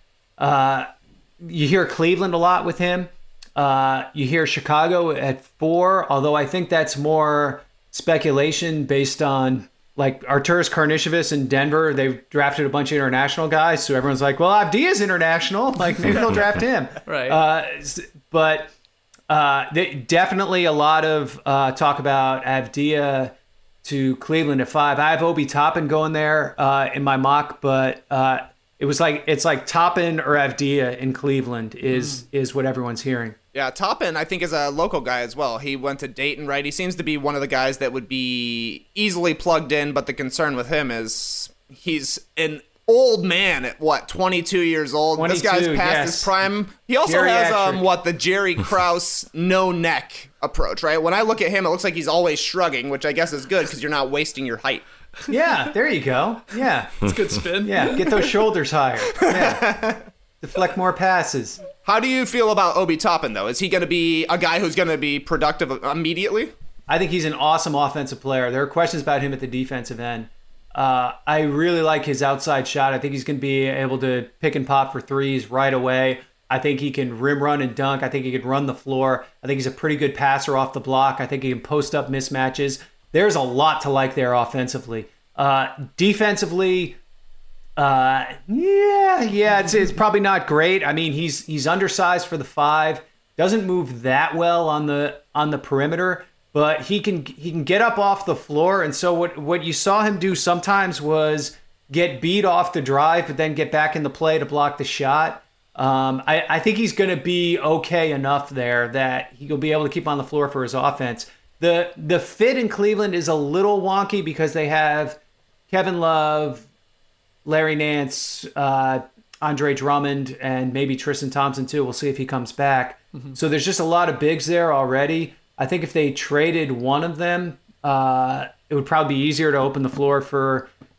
Uh, you hear Cleveland a lot with him. Uh, you hear Chicago at four, although I think that's more speculation based on like Arturas Karnisovas in Denver. They've drafted a bunch of international guys, so everyone's like, well, Avdija's international. Like, maybe they'll draft him. Right. Uh, but uh, they, definitely a lot of uh, talk about Avdija to Cleveland at five. I have Obi Toppin going there uh, in my mock, but uh, it was like it's like Toppin or Avdija in Cleveland is mm. is what everyone's hearing. Yeah, Toppin, I think, is a local guy as well. He went to Dayton, right? He seems to be one of the guys that would be easily plugged in, but the concern with him is he's an old man at, what, twenty-two years old? This guy's past yes. his prime. He also Geriatric. has, um, what, the Jerry Krause no-neck approach, right? When I look at him, it looks like he's always shrugging, which I guess is good because you're not wasting your height. Yeah, there you go. Yeah. It's a good spin. Yeah, get those shoulders higher. Yeah. Deflect more passes. How do you feel about Obi Toppin, though? Is he going to be a guy who's going to be productive immediately? I think he's an awesome offensive player. There are questions about him at the defensive end. Uh, I really like his outside shot. I think he's going to be able to pick and pop for threes right away. I think he can rim run and dunk. I think he can run the floor. I think he's a pretty good passer off the block. I think he can post up mismatches. There's a lot to like there offensively. Uh, defensively, uh, yeah, yeah, it's it's probably not great. I mean, he's he's undersized for the five. Doesn't move that well on the on the perimeter, but he can he can get up off the floor. And so what what you saw him do sometimes was get beat off the drive, but then get back in the play to block the shot. Um, I, I think he's going to be okay enough there that he'll be able to keep on the floor for his offense. The the fit in Cleveland is a little wonky because they have Kevin Love, Larry Nance, uh, Andre Drummond, and maybe Tristan Thompson too. We'll see if he comes back. Mm-hmm. So there's just a lot of bigs there already. I think if they traded one of them, uh, it would probably be easier to open the floor for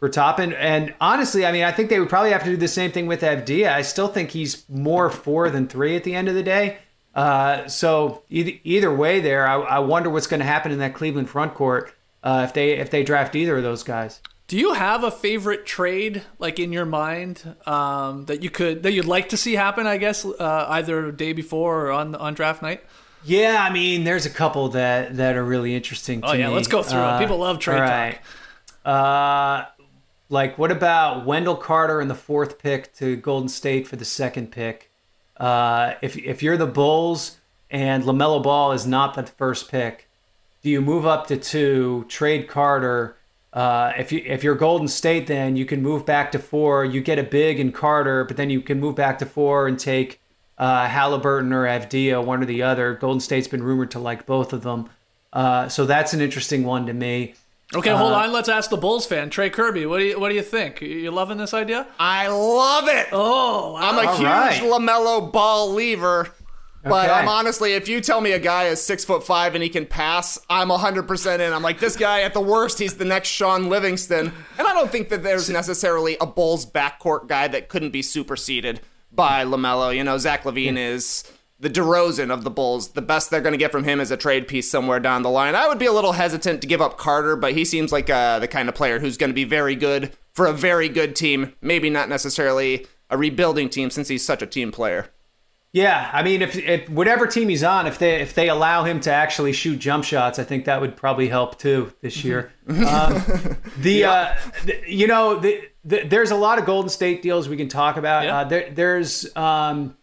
for Toppin. And honestly, I mean, I think they would probably have to do the same thing with Avdia. I still think he's more four than three at the end of the day. Uh, so either, either way there, I, I wonder what's going to happen in that Cleveland front court uh, if they if they draft either of those guys. Do you have a favorite trade, like in your mind, um, that you could that you'd like to see happen? I guess uh, either day before or on on draft night. Yeah, I mean, there's a couple that, that are really interesting to oh yeah, me. let's go through uh, them. People love trade all right. talk. Uh, like, what about Wendell Carter in the fourth pick to Golden State for the second pick? Uh, if if you're the Bulls and LaMelo Ball is not the first pick, do you move up to two, trade Carter? Uh, if you if you're Golden State, then you can move back to four. You get a big in Carter, but then you can move back to four and take uh, Halliburton or Avdia, one or the other. Golden State's been rumored to like both of them, uh, so that's an interesting one to me. Okay, hold uh, on. Let's ask the Bulls fan, Trey Kirby. What do you what do you think? You loving this idea? I love it. Oh, wow. I'm a All huge right. LaMelo Ball lever. But Okay. I'm honestly, if you tell me a guy is six foot five and he can pass, I'm one hundred percent in. I'm like, this guy, at the worst, he's the next Sean Livingston. And I don't think that there's necessarily a Bulls backcourt guy that couldn't be superseded by LaMelo. You know, Zach LaVine yeah. is the DeRozan of the Bulls. The best they're going to get from him is a trade piece somewhere down the line. I would be a little hesitant to give up Carter, but he seems like uh, the kind of player who's going to be very good for a very good team. Maybe not necessarily a rebuilding team since he's such a team player. Yeah, I mean, if, if whatever team he's on, if they if they allow him to actually shoot jump shots, I think that would probably help too this year. um, the, Yeah. uh, the you know the, the, there's a lot of Golden State deals we can talk about. Yeah. Uh, there, there's um,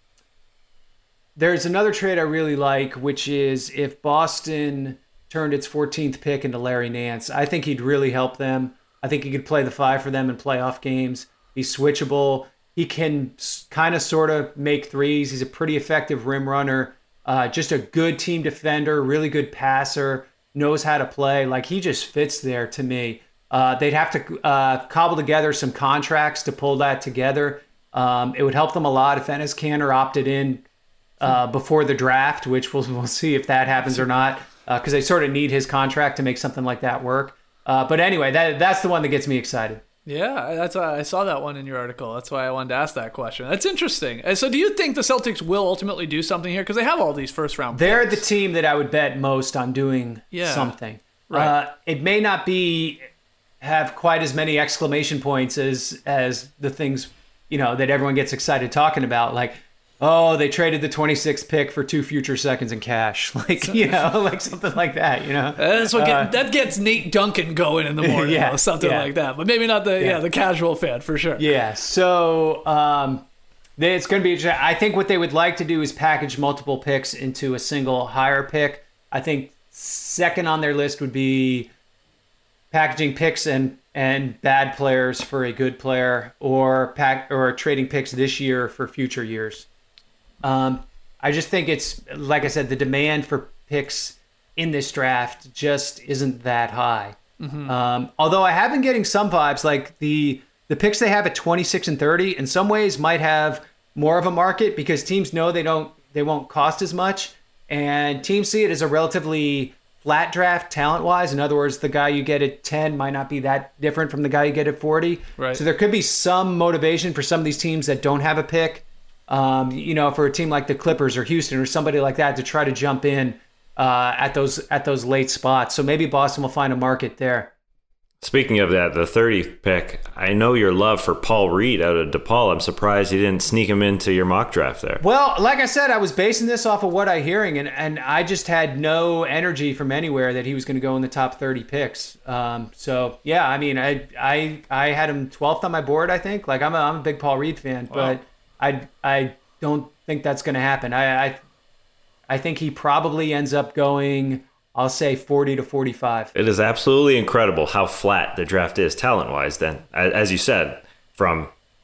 there's another trade I really like, which is if Boston turned its fourteenth pick into Larry Nance. I think he'd really help them. I think he could play the five for them in playoff games. He's switchable. He can kind of sort of make threes. He's a pretty effective rim runner, uh, just a good team defender, really good passer, knows how to play. Like, he just fits there to me. Uh, they'd have to uh, cobble together some contracts to pull that together. Um, it would help them a lot if Enes Kanter opted in uh, before the draft, which we'll, we'll see if that happens or not, because uh, they sort of need his contract to make something like that work. Uh, but anyway, that that's the one that gets me excited. Yeah, that's why I saw that one in your article. That's why I wanted to ask that question. That's interesting. And so do you think the Celtics will ultimately do something here? Because they have all these first-round picks. They're the team that I would bet most on doing Yeah. something. Right. Uh, it may not be have quite as many exclamation points as as the things, you know, that everyone gets excited talking about. Like, oh, they traded the twenty-sixth pick for two future seconds in cash. Like, you know, like something like that, you know. That's what Uh, get, that gets Nate Duncan going in the morning, Yeah, or something yeah. like that. But maybe not the yeah. Yeah. the casual fan for sure. Yeah, so um, they, it's going to be interesting. I think what they would like to do is package multiple picks into a single higher pick. I think second on their list would be packaging picks and and bad players for a good player, or pack or trading picks this year for future years. Um, I just think it's, like I said, the demand for picks in this draft just isn't that high. Mm-hmm. Um, although I have been getting some vibes, like the the picks they have at twenty-six and thirty, in some ways might have more of a market because teams know they don't they won't cost as much, and teams see it as a relatively flat draft talent-wise. In other words, the guy you get at ten might not be that different from the guy you get at forty. Right. So there could be some motivation for some of these teams that don't have a pick. Um, you know, for a team like the Clippers or Houston or somebody like that to try to jump in uh, at those at those late spots. So maybe Boston will find a market there. Speaking of that, the thirtieth pick, I know your love for Paul Reed out of DePaul. I'm surprised you didn't sneak him into your mock draft there. Well, like I said, I was basing this off of what I'm hearing, and, and I just had no energy from anywhere that he was going to go in the top thirty picks. Um, so, yeah, I mean, I I I had him twelfth on my board, I think. Like, I'm a, I'm a big Paul Reed fan, Wow. but I I don't think that's going to happen. I, I I think he probably ends up going, I'll say forty to forty-five. It is absolutely incredible how flat the draft is talent-wise then. As you said, from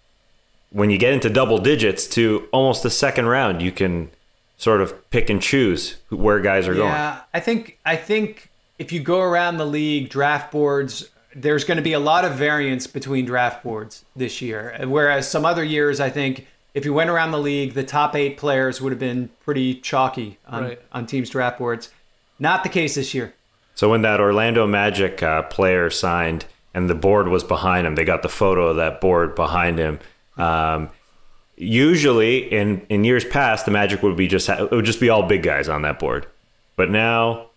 when you get into double digits to almost the second round, you can sort of pick and choose where guys are going. Yeah, I think I think if you go around the league, draft boards, there's going to be a lot of variance between draft boards this year. Whereas some other years, I think if you went around the league, the top eight players would have been pretty chalky on, Right. on teams' draft boards. Not the case this year. So when that Orlando Magic uh, player signed and the board was behind him. They got the photo of that board behind him. Um, usually, in, in years past, the Magic would be just it would just be all big guys on that board. But now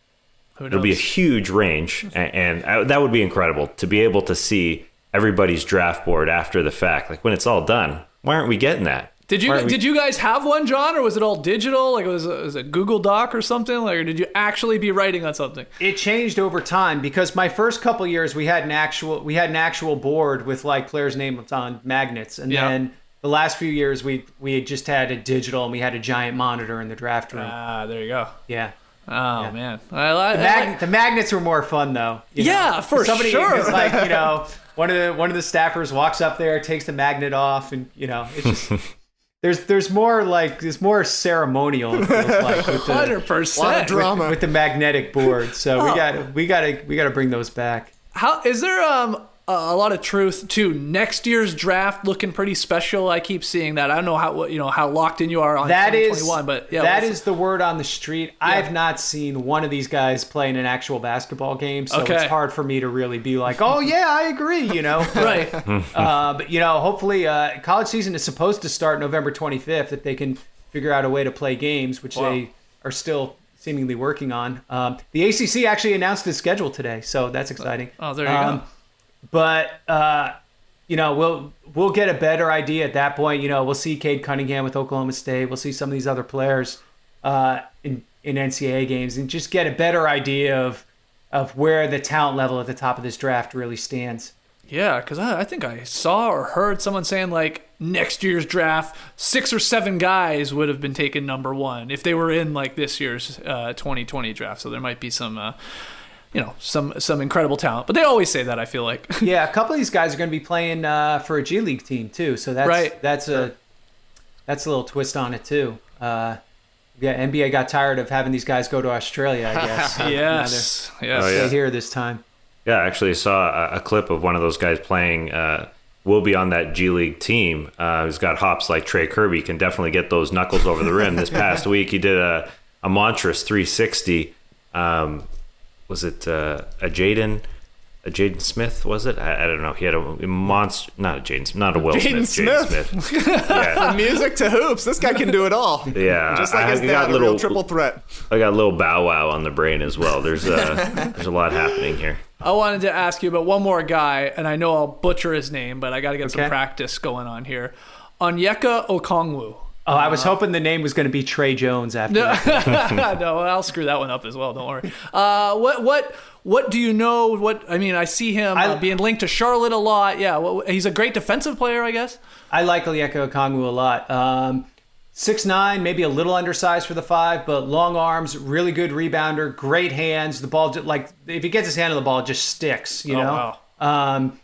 it'll be a huge range, and, and that would be incredible to be able to see everybody's draft board after the fact. Like when it's all done, why aren't we getting that? Did you we... did you guys have one, John, or was it all digital? Like it was a, was it a Google Doc or something? Like, or did you actually be writing on something? It changed over time because my first couple years we had an actual we had an actual board with like players' names on magnets, and yeah. then the last few years we we had just had a digital, and we had a giant monitor in the draft room. Ah, there you go. Yeah. Oh yeah. man, I, I, the, mag- I, the magnets were more fun though. You yeah, know? for Somebody, sure. Like you know, one of the one of the staffers walks up there, takes the magnet off, and you know, it's just. There's there's more like there's more ceremonial. It feels like with the, Hundred percent drama with, with the magnetic board. So oh. we got we got to we got to bring those back. How is there um a lot of truth to next year's draft looking pretty special? I keep seeing that. I don't know how you know how locked in you are on that twenty is twenty-one, but yeah, that is the word on the street. Yeah. I've not seen one of these guys play in an actual basketball game, so okay. it's hard for me to really be like, oh yeah, I agree. You know, right? uh, but you know, hopefully, uh, college season is supposed to start November twenty-fifth. If they can figure out a way to play games, which wow. they are still seemingly working on. Um, the A C C actually announced its schedule today, so that's exciting. Oh, there you um, go. But uh, you know, we'll we'll get a better idea at that point. You know, we'll see Cade Cunningham with Oklahoma State. We'll see some of these other players uh, in in N C double A games, and just get a better idea of of where the talent level at the top of this draft really stands. Yeah, because I, I think I saw or heard someone saying like next year's draft, six or seven guys would have been taken number one if they were in like this year's uh, twenty twenty draft. So there might be some. Uh, You know, some some incredible talent, but they always say that. I feel like, yeah, a couple of these guys are going to be playing uh, for a G League team too, so that's right. that's a that's a little twist on it too. Uh, yeah, N B A got tired of having these guys go to Australia, I guess. yes, yeah, yes. Oh, yeah. Stay here this time. Yeah, I actually saw a, a clip of one of those guys playing. Uh, will be on that G League team. Uh, who's got hops like Trey Kirby, can definitely get those knuckles over the rim. This past week, he did a a monstrous three sixty. Um, Was it uh, a Jaden, a Jaden Smith? Was it? I, I don't know. He had a monster, not a Jaden, not a Will Jaden Smith. Smith. Jaden Smith. Yeah. From music to hoops, this guy can do it all. Yeah, just like I, his I dad, got a little real triple threat. I got a little Bow Wow on the brain as well. There's uh, there's a lot happening here. I wanted to ask you about one more guy, and I know I'll butcher his name, but I got to get okay. some practice going on here. Onyeka Okongwu. Oh, I was hoping the name was going to be Trey Jones after No, that. no, I'll screw that one up as well. Don't worry. Uh, what what what do you know? What I mean, I see him I, uh, being linked to Charlotte a lot. Yeah, well, he's a great defensive player, I guess. I like Onyeka Okongwu a lot. Um, six nine, maybe a little undersized for the five, but long arms, really good rebounder, great hands. The ball, like if he gets his hand on the ball, it just sticks. You oh, know. Wow. Um,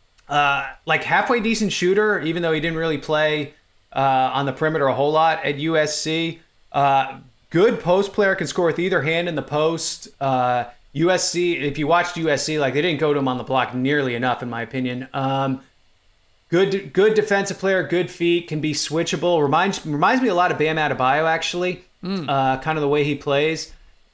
uh, like halfway decent shooter, even though he didn't really play uh, on the perimeter a whole lot at U S C. Uh, good post player, can score with either hand in the post. Uh, U S C, if you watched U S C, like they didn't go to him on the block nearly enough, in my opinion. Um, good, good defensive player, good feet, can be switchable. Reminds reminds me a lot of Bam Adebayo, actually. Mm. Uh, kind of the way he plays,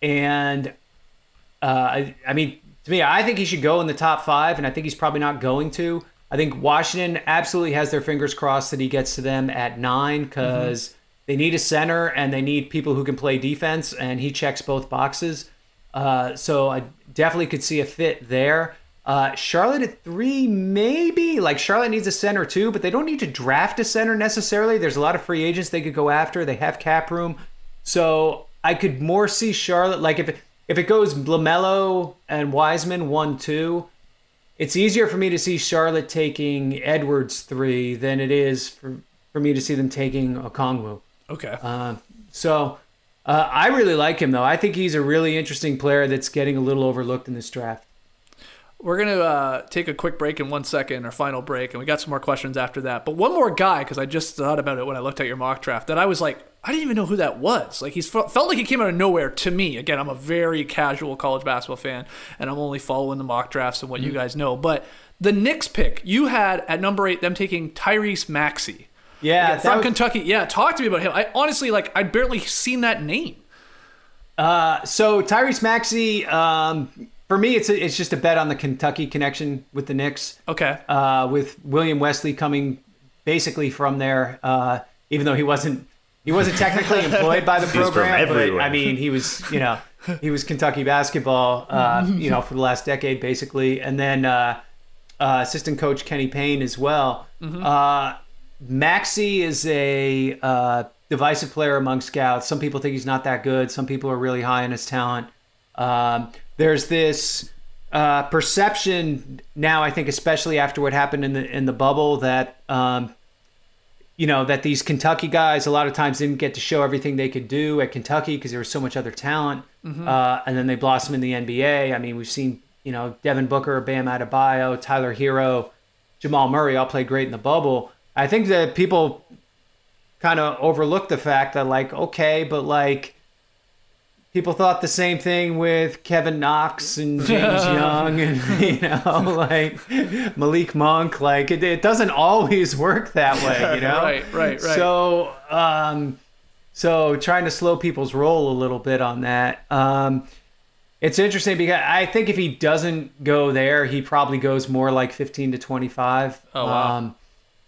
and uh, I, I mean. To me, I think he should go in the top five, and I think he's probably not going to. I think Washington absolutely has their fingers crossed that he gets to them at nine because mm-hmm. they need a center and they need people who can play defense, and he checks both boxes. Uh, so I definitely could see a fit there. Uh, Charlotte at three, maybe. Like Charlotte needs a center too, but they don't need to draft a center necessarily. There's a lot of free agents they could go after. They have cap room. So I could more see Charlotte, like if it, If it goes LaMelo and Wiseman one two, it's easier for me to see Charlotte taking Edwards three than it is for, for me to see them taking Okongwu. Okay. Uh, so uh, I really like him, though. I think he's a really interesting player that's getting a little overlooked in this draft. We're going to uh, take a quick break in one second, our final break, and we got some more questions after that. But one more guy, because I just thought about it when I looked at your mock draft, that I was like, I didn't even know who that was. Like, he felt like he came out of nowhere to me. Again, I'm a very casual college basketball fan, and I'm only following the mock drafts and what mm-hmm. you guys know. But the Knicks pick, you had at number eight, them taking Tyrese Maxey. Yeah. Again, from was... Kentucky. Yeah, talk to me about him. I honestly, like, I'd barely seen that name. Uh, so Tyrese Maxey, um, for me, it's a, it's just a bet on the Kentucky connection with the Knicks. Okay. Uh, with William Wesley coming basically from there, uh, even though he wasn't he wasn't technically employed by the program, but I mean, he was you know he was Kentucky basketball uh, you know for the last decade basically, and then uh, uh, assistant coach Kenny Payne as well. Mm-hmm. Uh, Maxey is a uh, divisive player among scouts. Some people think he's not that good. Some people are really high on his talent. Um, there's this uh, perception now, I think, especially after what happened in the in the bubble, that um, you know that these Kentucky guys a lot of times didn't get to show everything they could do at Kentucky because there was so much other talent, mm-hmm. uh, and then they blossom in the N B A. I mean, we've seen you know Devin Booker, Bam Adebayo, Tyler Hero, Jamal Murray all played great in the bubble. I think that people kind of overlook the fact that, like, okay, but like people thought the same thing with Kevin Knox and James Young and, you know, like Malik Monk. Like, it, it doesn't always work that way, you know? Right, right, right. So, um, so trying to slow people's roll a little bit on that. Um, it's interesting because I think if he doesn't go there, he probably goes more like fifteen to twenty-five. Oh, wow. Um,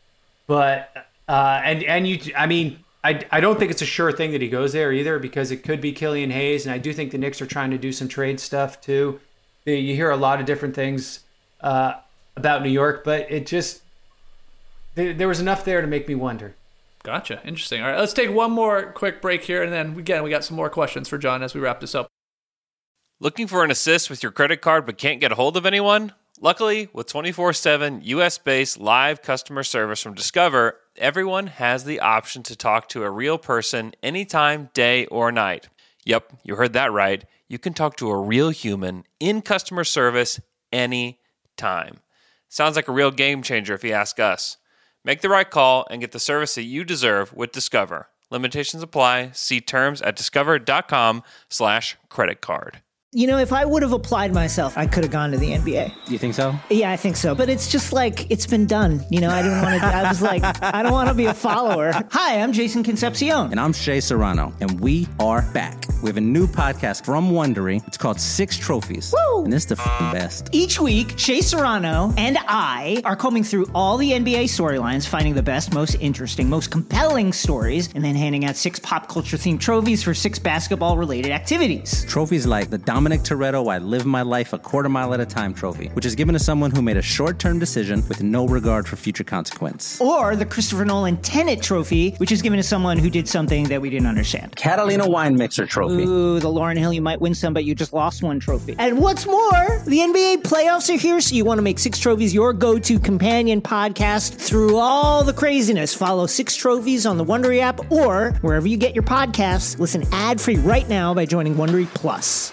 But, uh, and, and you, I mean, I, I don't think it's a sure thing that he goes there either because it could be Killian Hayes. And I do think the Knicks are trying to do some trade stuff too. You hear a lot of different things uh, about New York, but it just, there, there was enough there to make me wonder. Gotcha. Interesting. All right, let's take one more quick break here. And then again, we got some more questions for John as we wrap this up. Looking for an assist with your credit card but can't get a hold of anyone? Luckily, with twenty-four seven U S-based live customer service from Discover, everyone has the option to talk to a real person anytime, day or night. Yep, you heard that right. You can talk to a real human in customer service anytime. Sounds like a real game changer if you ask us. Make the right call and get the service that you deserve with Discover. Limitations apply. See terms at discover.com slash credit card. You know, if I would have applied myself, I could have gone to the N B A. You think so? Yeah, I think so. But it's just like, it's been done. You know, I didn't want to, I was like, I don't want to be a follower. Hi, I'm Jason Concepcion. And I'm Shea Serrano. And we are back. We have a new podcast from Wondery. It's called Six Trophies. Woo! And it's the f***ing best. Each week, Shea Serrano and I are combing through all the N B A storylines, finding the best, most interesting, most compelling stories, and then handing out six pop culture-themed trophies for six basketball-related activities. Trophies like the Dominic Toretto I Live My Life a Quarter Mile at a Time trophy, which is given to someone who made a short-term decision with no regard for future consequence. Or the Christopher Nolan Tenet trophy, which is given to someone who did something that we didn't understand. Catalina Wine Mixer trophy. Ooh, the Lauryn Hill You Might Win Some, But You Just Lost One trophy. And what's more, the N B A playoffs are here, so you want to make Six Trophies your go-to companion podcast through all the craziness. Follow Six Trophies on the Wondery app or wherever you get your podcasts. Listen ad-free right now by joining Wondery Plus.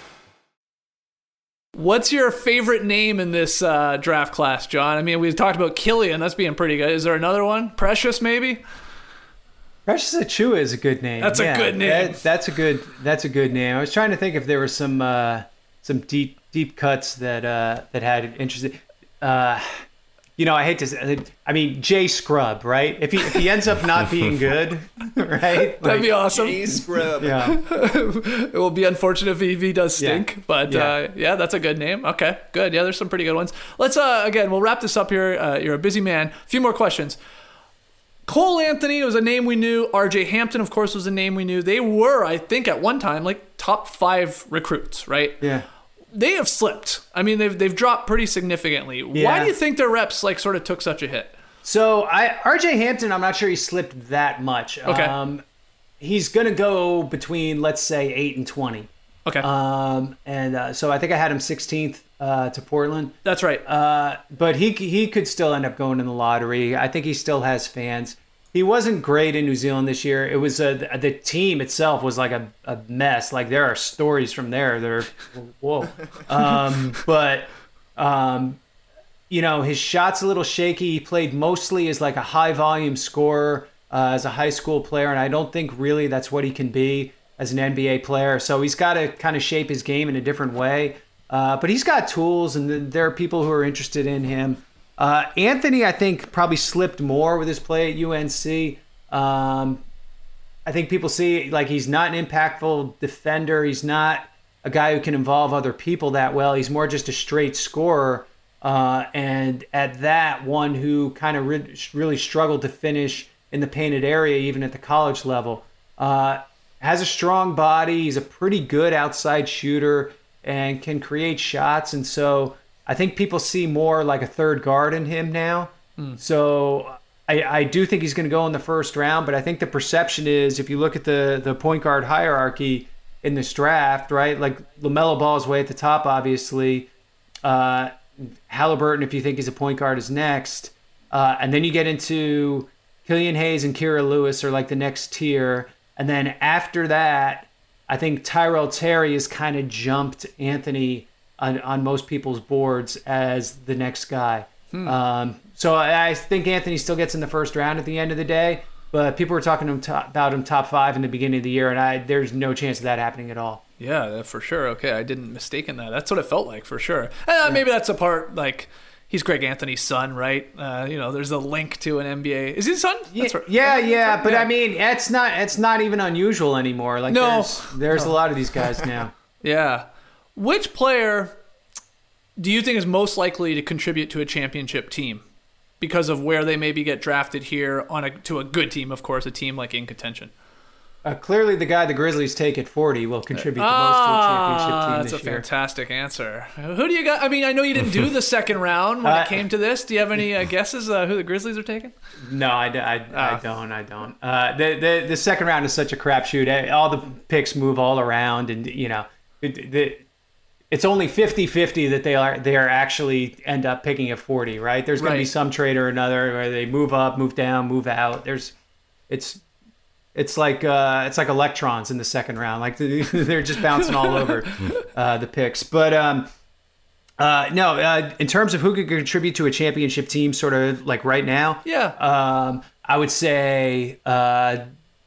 What's your favorite name in this uh, draft class, John? I mean, we've talked about Killian. That's being pretty good. Is there another one? Precious, maybe? Precious Achiuwa is a good name. That's yeah, a good name. That, that's a good. That's a good name. I was trying to think if there were some uh, some deep deep cuts that uh, that had interesting. Uh, you know, I hate to say, I mean, Jay Scrubb, right? If he if he ends up not being good, right? That'd like, be awesome. Jay Scrubb. Yeah. It will be unfortunate if he, if he does stink, yeah. but yeah. Uh, yeah, that's a good name. Okay, good. Yeah, there's some pretty good ones. Let's uh, again, we'll wrap this up here. Uh, you're a busy man. A few more questions. Cole Anthony was a name we knew. R J Hampton, of course, was a name we knew. They were, I think, at one time, like top five recruits, right? Yeah. They have slipped. I mean, they've they've dropped pretty significantly. Yeah. Why do you think their reps like sort of took such a hit? So I R J Hampton, I'm not sure he slipped that much. Okay. Um, he's going to go between, let's say, eight and twenty. Okay. Um, and uh, so I think I had him sixteenth uh, to Portland. That's right. Uh, but he he could still end up going in the lottery. I think he still has fans. He wasn't great in New Zealand this year. It was a, the team itself was like a, a mess. Like there are stories from there that are whoa. Um, but um, you know, his shot's a little shaky. He played mostly as like a high volume scorer uh, as a high school player, and I don't think really that's what he can be as an N B A player. So he's got to kind of shape his game in a different way. Uh, but he's got tools, and there are people who are interested in him. Uh, Anthony, I think, probably slipped more with his play at U N C. Um, I think people see like he's not an impactful defender. He's not a guy who can involve other people that well. He's more just a straight scorer. Uh, and at that, one who kind of re- really struggled to finish in the painted area, even at the college level. Uh, has a strong body. He's a pretty good outside shooter and can create shots. And so I think people see more like a third guard in him now. Mm. So I, I do think he's going to go in the first round, but I think the perception is, if you look at the, the point guard hierarchy in this draft, right, like LaMelo Ball is way at the top, obviously. Uh, Halliburton, if you think he's a point guard, is next. Uh, and then you get into Killian Hayes and Kira Lewis are like the next tier. And then after that, I think Tyrell Terry has kind of jumped Anthony on, on most people's boards as the next guy. Hmm. Um, so I think Anthony still gets in the first round at the end of the day, but people were talking to him top, about him top five in the beginning of the year, and I there's no chance of that happening at all. Yeah, for sure. Okay, I didn't mistake in that. That's what it felt like, for sure. Uh, maybe that's a part, like, he's Greg Anthony's son, right? Uh, you know, there's a link to an N B A. Is he his son? Yeah, that's right. yeah, yeah, but yeah. I mean, it's not it's not even unusual anymore. Like, no. there's, there's no. a lot of these guys now. Yeah. Which player do you think is most likely to contribute to a championship team because of where they maybe get drafted here on a to a good team, of course, a team like in contention? Uh, clearly, the guy the Grizzlies take at forty will contribute the ah, most to a championship team that's this a year. Fantastic answer. Who do you got? I mean, I know you didn't do the second round when uh, it came to this. Do you have any uh, guesses uh, who the Grizzlies are taking? No, I, I, I, I don't. I don't. Uh, the, the the second round is such a crapshoot. All the picks move all around, and you know, it, the, it's only fifty-fifty that they are they are actually end up picking at forty. Right? There's going right. to be some trade or another where they move up, move down, move out. There's, it's. It's like uh, it's like electrons in the second round. Like they're just bouncing all over uh, the picks. But um, uh, no, uh, in terms of who could contribute to a championship team, sort of like right now, yeah, um, I would say uh,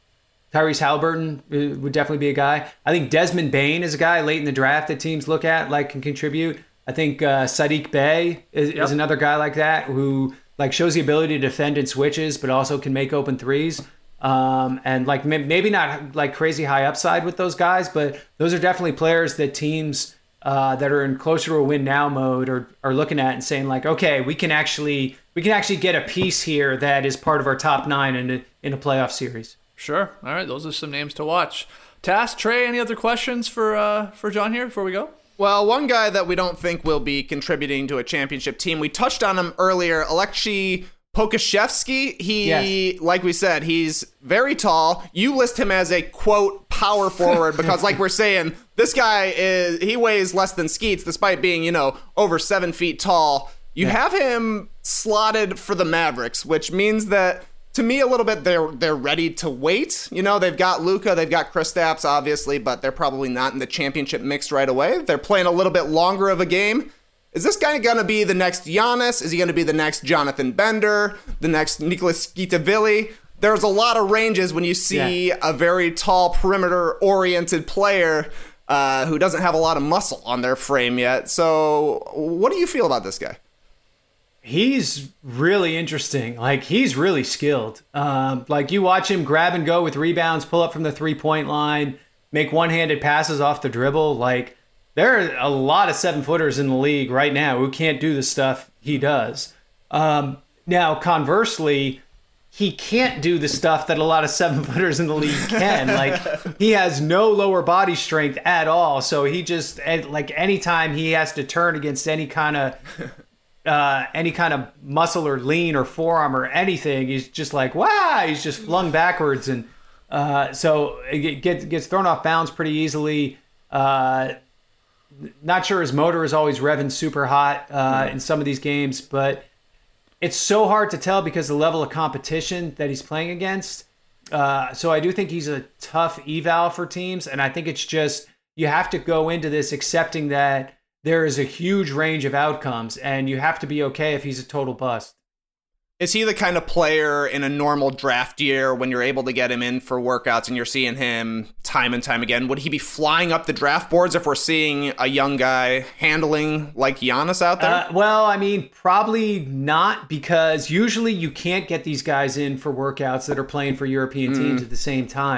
Tyrese Halliburton would definitely be a guy. I think Desmond Bane is a guy late in the draft that teams look at, like can contribute. I think uh, Sadiq Bey is, yep. is another guy like that who like shows the ability to defend in switches, but also can make open threes. Um, and like maybe not like crazy high upside with those guys, but those are definitely players that teams uh, that are in closer to a win now mode are, are looking at and saying like, okay, we can actually we can actually get a piece here that is part of our top nine in a, in a playoff series. Sure. All right, those are some names to watch. Tass, Trey, any other questions for uh, for John here before we go? Well, one guy that we don't think will be contributing to a championship team, we touched on him earlier, Alexei Pokusevski. He, yes. like we said, he's very tall. You list him as a, quote, power forward because, like we're saying, this guy is, he weighs less than Skeets despite being, you know, over seven feet tall. You yeah. have him slotted for the Mavericks, which means that, to me, a little bit, they're they're ready to wait. You know, they've got Luka, they've got Kristaps, obviously, but they're probably not in the championship mix right away. They're playing a little bit longer of a game. Is this guy going to be the next Giannis? Is he going to be the next Jonathan Bender? The next Nicholas Skitavilli? There's a lot of ranges when you see yeah. a very tall perimeter-oriented player uh, who doesn't have a lot of muscle on their frame yet. So what do you feel about this guy? He's really interesting. Like, he's really skilled. Um, like, you watch him grab and go with rebounds, pull up from the three-point line, make one-handed passes off the dribble. Like, there are a lot of seven-footers in the league right now who can't do the stuff he does. Um, now, conversely, he can't do the stuff that a lot of seven-footers in the league can. Like, he has no lower body strength at all. So he just, like, anytime he has to turn against any kind of uh, any kind of muscle or lean or forearm or anything, he's just like, wow, he's just flung backwards. And uh, so it gets, gets thrown off bounds pretty easily. Uh, not sure his motor is always revving super hot uh, mm-hmm. in some of these games, but it's so hard to tell because of the level of competition that he's playing against. Uh, so I do think he's a tough eval for teams, and I think it's just you have to go into this accepting that there is a huge range of outcomes, and you have to be okay if he's a total bust. Is he the kind of player in a normal draft year when you're able to get him in for workouts and you're seeing him time and time again? Would he be flying up the draft boards if we're seeing a young guy handling like Giannis out there? Uh, well, I mean, probably not, because usually you can't get these guys in for workouts that are playing for European mm. teams at the same time.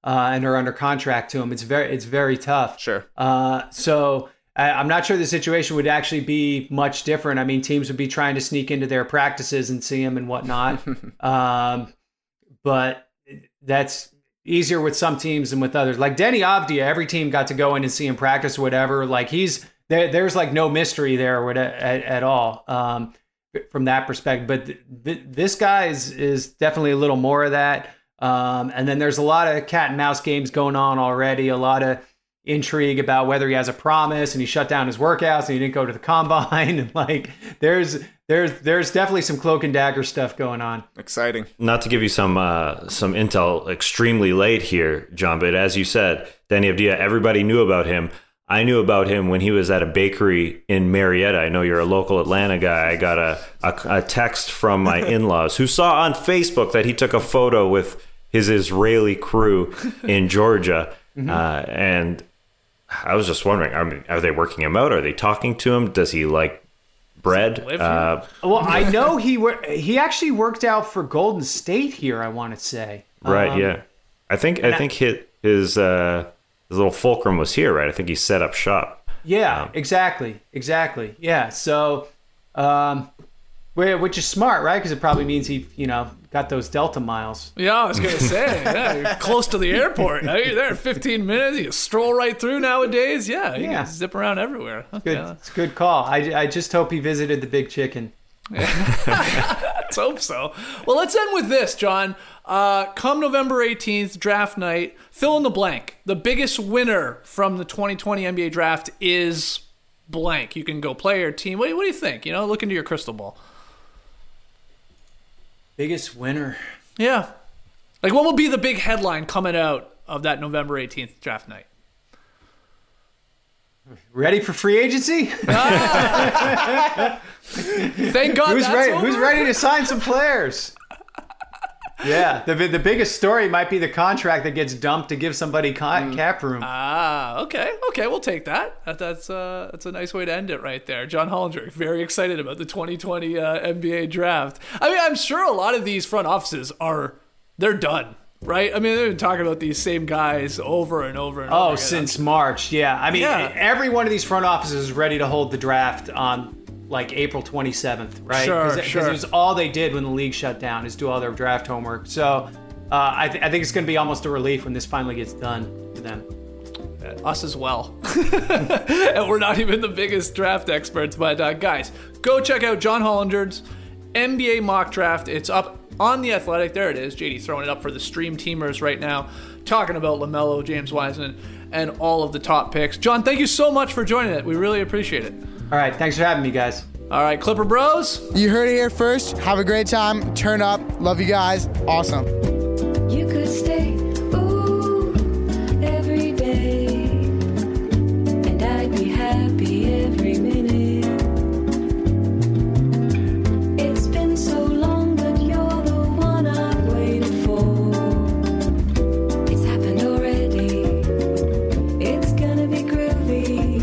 uh, and are under contract to him. It's very it's very tough. Sure. Uh, so I, I'm not sure the situation would actually be much different. I mean, teams would be trying to sneak into their practices and see him and whatnot. um, but that's easier with some teams than with others. Like Denny Avdia, every team got to go in and see him practice or whatever. Like he's there, there's like no mystery there at, at, at all um, from that perspective. But th- th- this guy is, is definitely a little more of that. Um, and then there's a lot of cat and mouse games going on already. A lot of intrigue about whether he has a promise and he shut down his workouts and he didn't go to the combine. And like, there's, there's, there's definitely some cloak and dagger stuff going on. Exciting. Not to give you some, uh, some intel extremely late here, John, but as you said, Denny Avdia, everybody knew about him. I knew about him when he was at a bakery in Marietta. I know you're a local Atlanta guy. I got a, a, a text from my in-laws who saw on Facebook that he took a photo with his Israeli crew in Georgia. Mm-hmm. Uh, and I was just wondering, I mean, are they working him out? Are they talking to him? Does he like bread? Uh, well, I know he wor- he actually worked out for Golden State here, I want to say. Right, um, yeah. I think I think his his, uh, his little fulcrum was here, right? I think he set up shop. Yeah, um, exactly, exactly. Yeah, so, um, which is smart, right? Because it probably means he, you know, got those Delta miles. Yeah, I was going to say, yeah, you're close to the airport. Now you're there in fifteen minutes. You stroll right through nowadays. Yeah, you yeah. can zip around everywhere. Okay. Good, it's a good call. I, I just hope he visited the Big Chicken. Let's hope so. Well, let's end with this, John. Uh, come November eighteenth, draft night, fill in the blank. The biggest winner from the twenty twenty N B A draft is blank. You can go player, team. What, what do you think? You know, look into your crystal ball. Biggest winner. Yeah. Like, what will be the big headline coming out of that November eighteenth draft night? Ready for free agency? Ah! Thank God who's that's ready? over? Who's ready to sign some players? Yeah, the the biggest story might be the contract that gets dumped to give somebody ca- cap room. Ah, okay, okay, we'll take that. that that's uh, that's a nice way to end it right there. John Hollinger, very excited about the twenty twenty uh, N B A draft. I mean, I'm sure a lot of these front offices are they're done, right? I mean, they've been talking about these same guys over and over and oh, over. Oh, since March, yeah. I mean, yeah. every one of these front offices is ready to hold the draft on like April twenty-seventh, right? Sure, Cause, sure. Because it was all they did when the league shut down is do all their draft homework. So uh, I, th- I think it's going to be almost a relief when this finally gets done for them. Us as well. And we're not even the biggest draft experts, but uh, guys, go check out John Hollinger's N B A mock draft. It's up on The Athletic. There it is. J D throwing it up for the stream teamers right now, talking about LaMelo, James Wiseman, and all of the top picks. John, thank you so much for joining it. We really appreciate it. All right, thanks for having me, guys. All right, Clipper Bros. You heard it here first. Have a great time. Turn up. Love you guys. Awesome. You could stay, ooh, every day, and I'd be happy every minute. It's been so long, but you're the one I've waited for. It's happened already. It's gonna be groovy.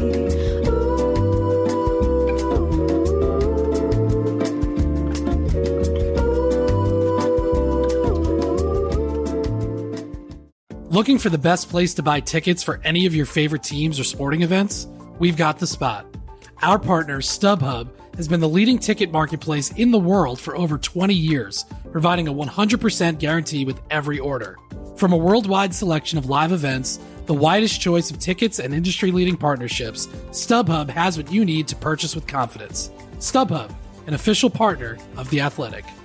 Looking for the best place to buy tickets for any of your favorite teams or sporting events? We've got the spot. Our partner, StubHub, has been the leading ticket marketplace in the world for over twenty years, providing a one hundred percent guarantee with every order. From a worldwide selection of live events, the widest choice of tickets, and industry-leading partnerships, StubHub has what you need to purchase with confidence. StubHub, an official partner of The Athletic.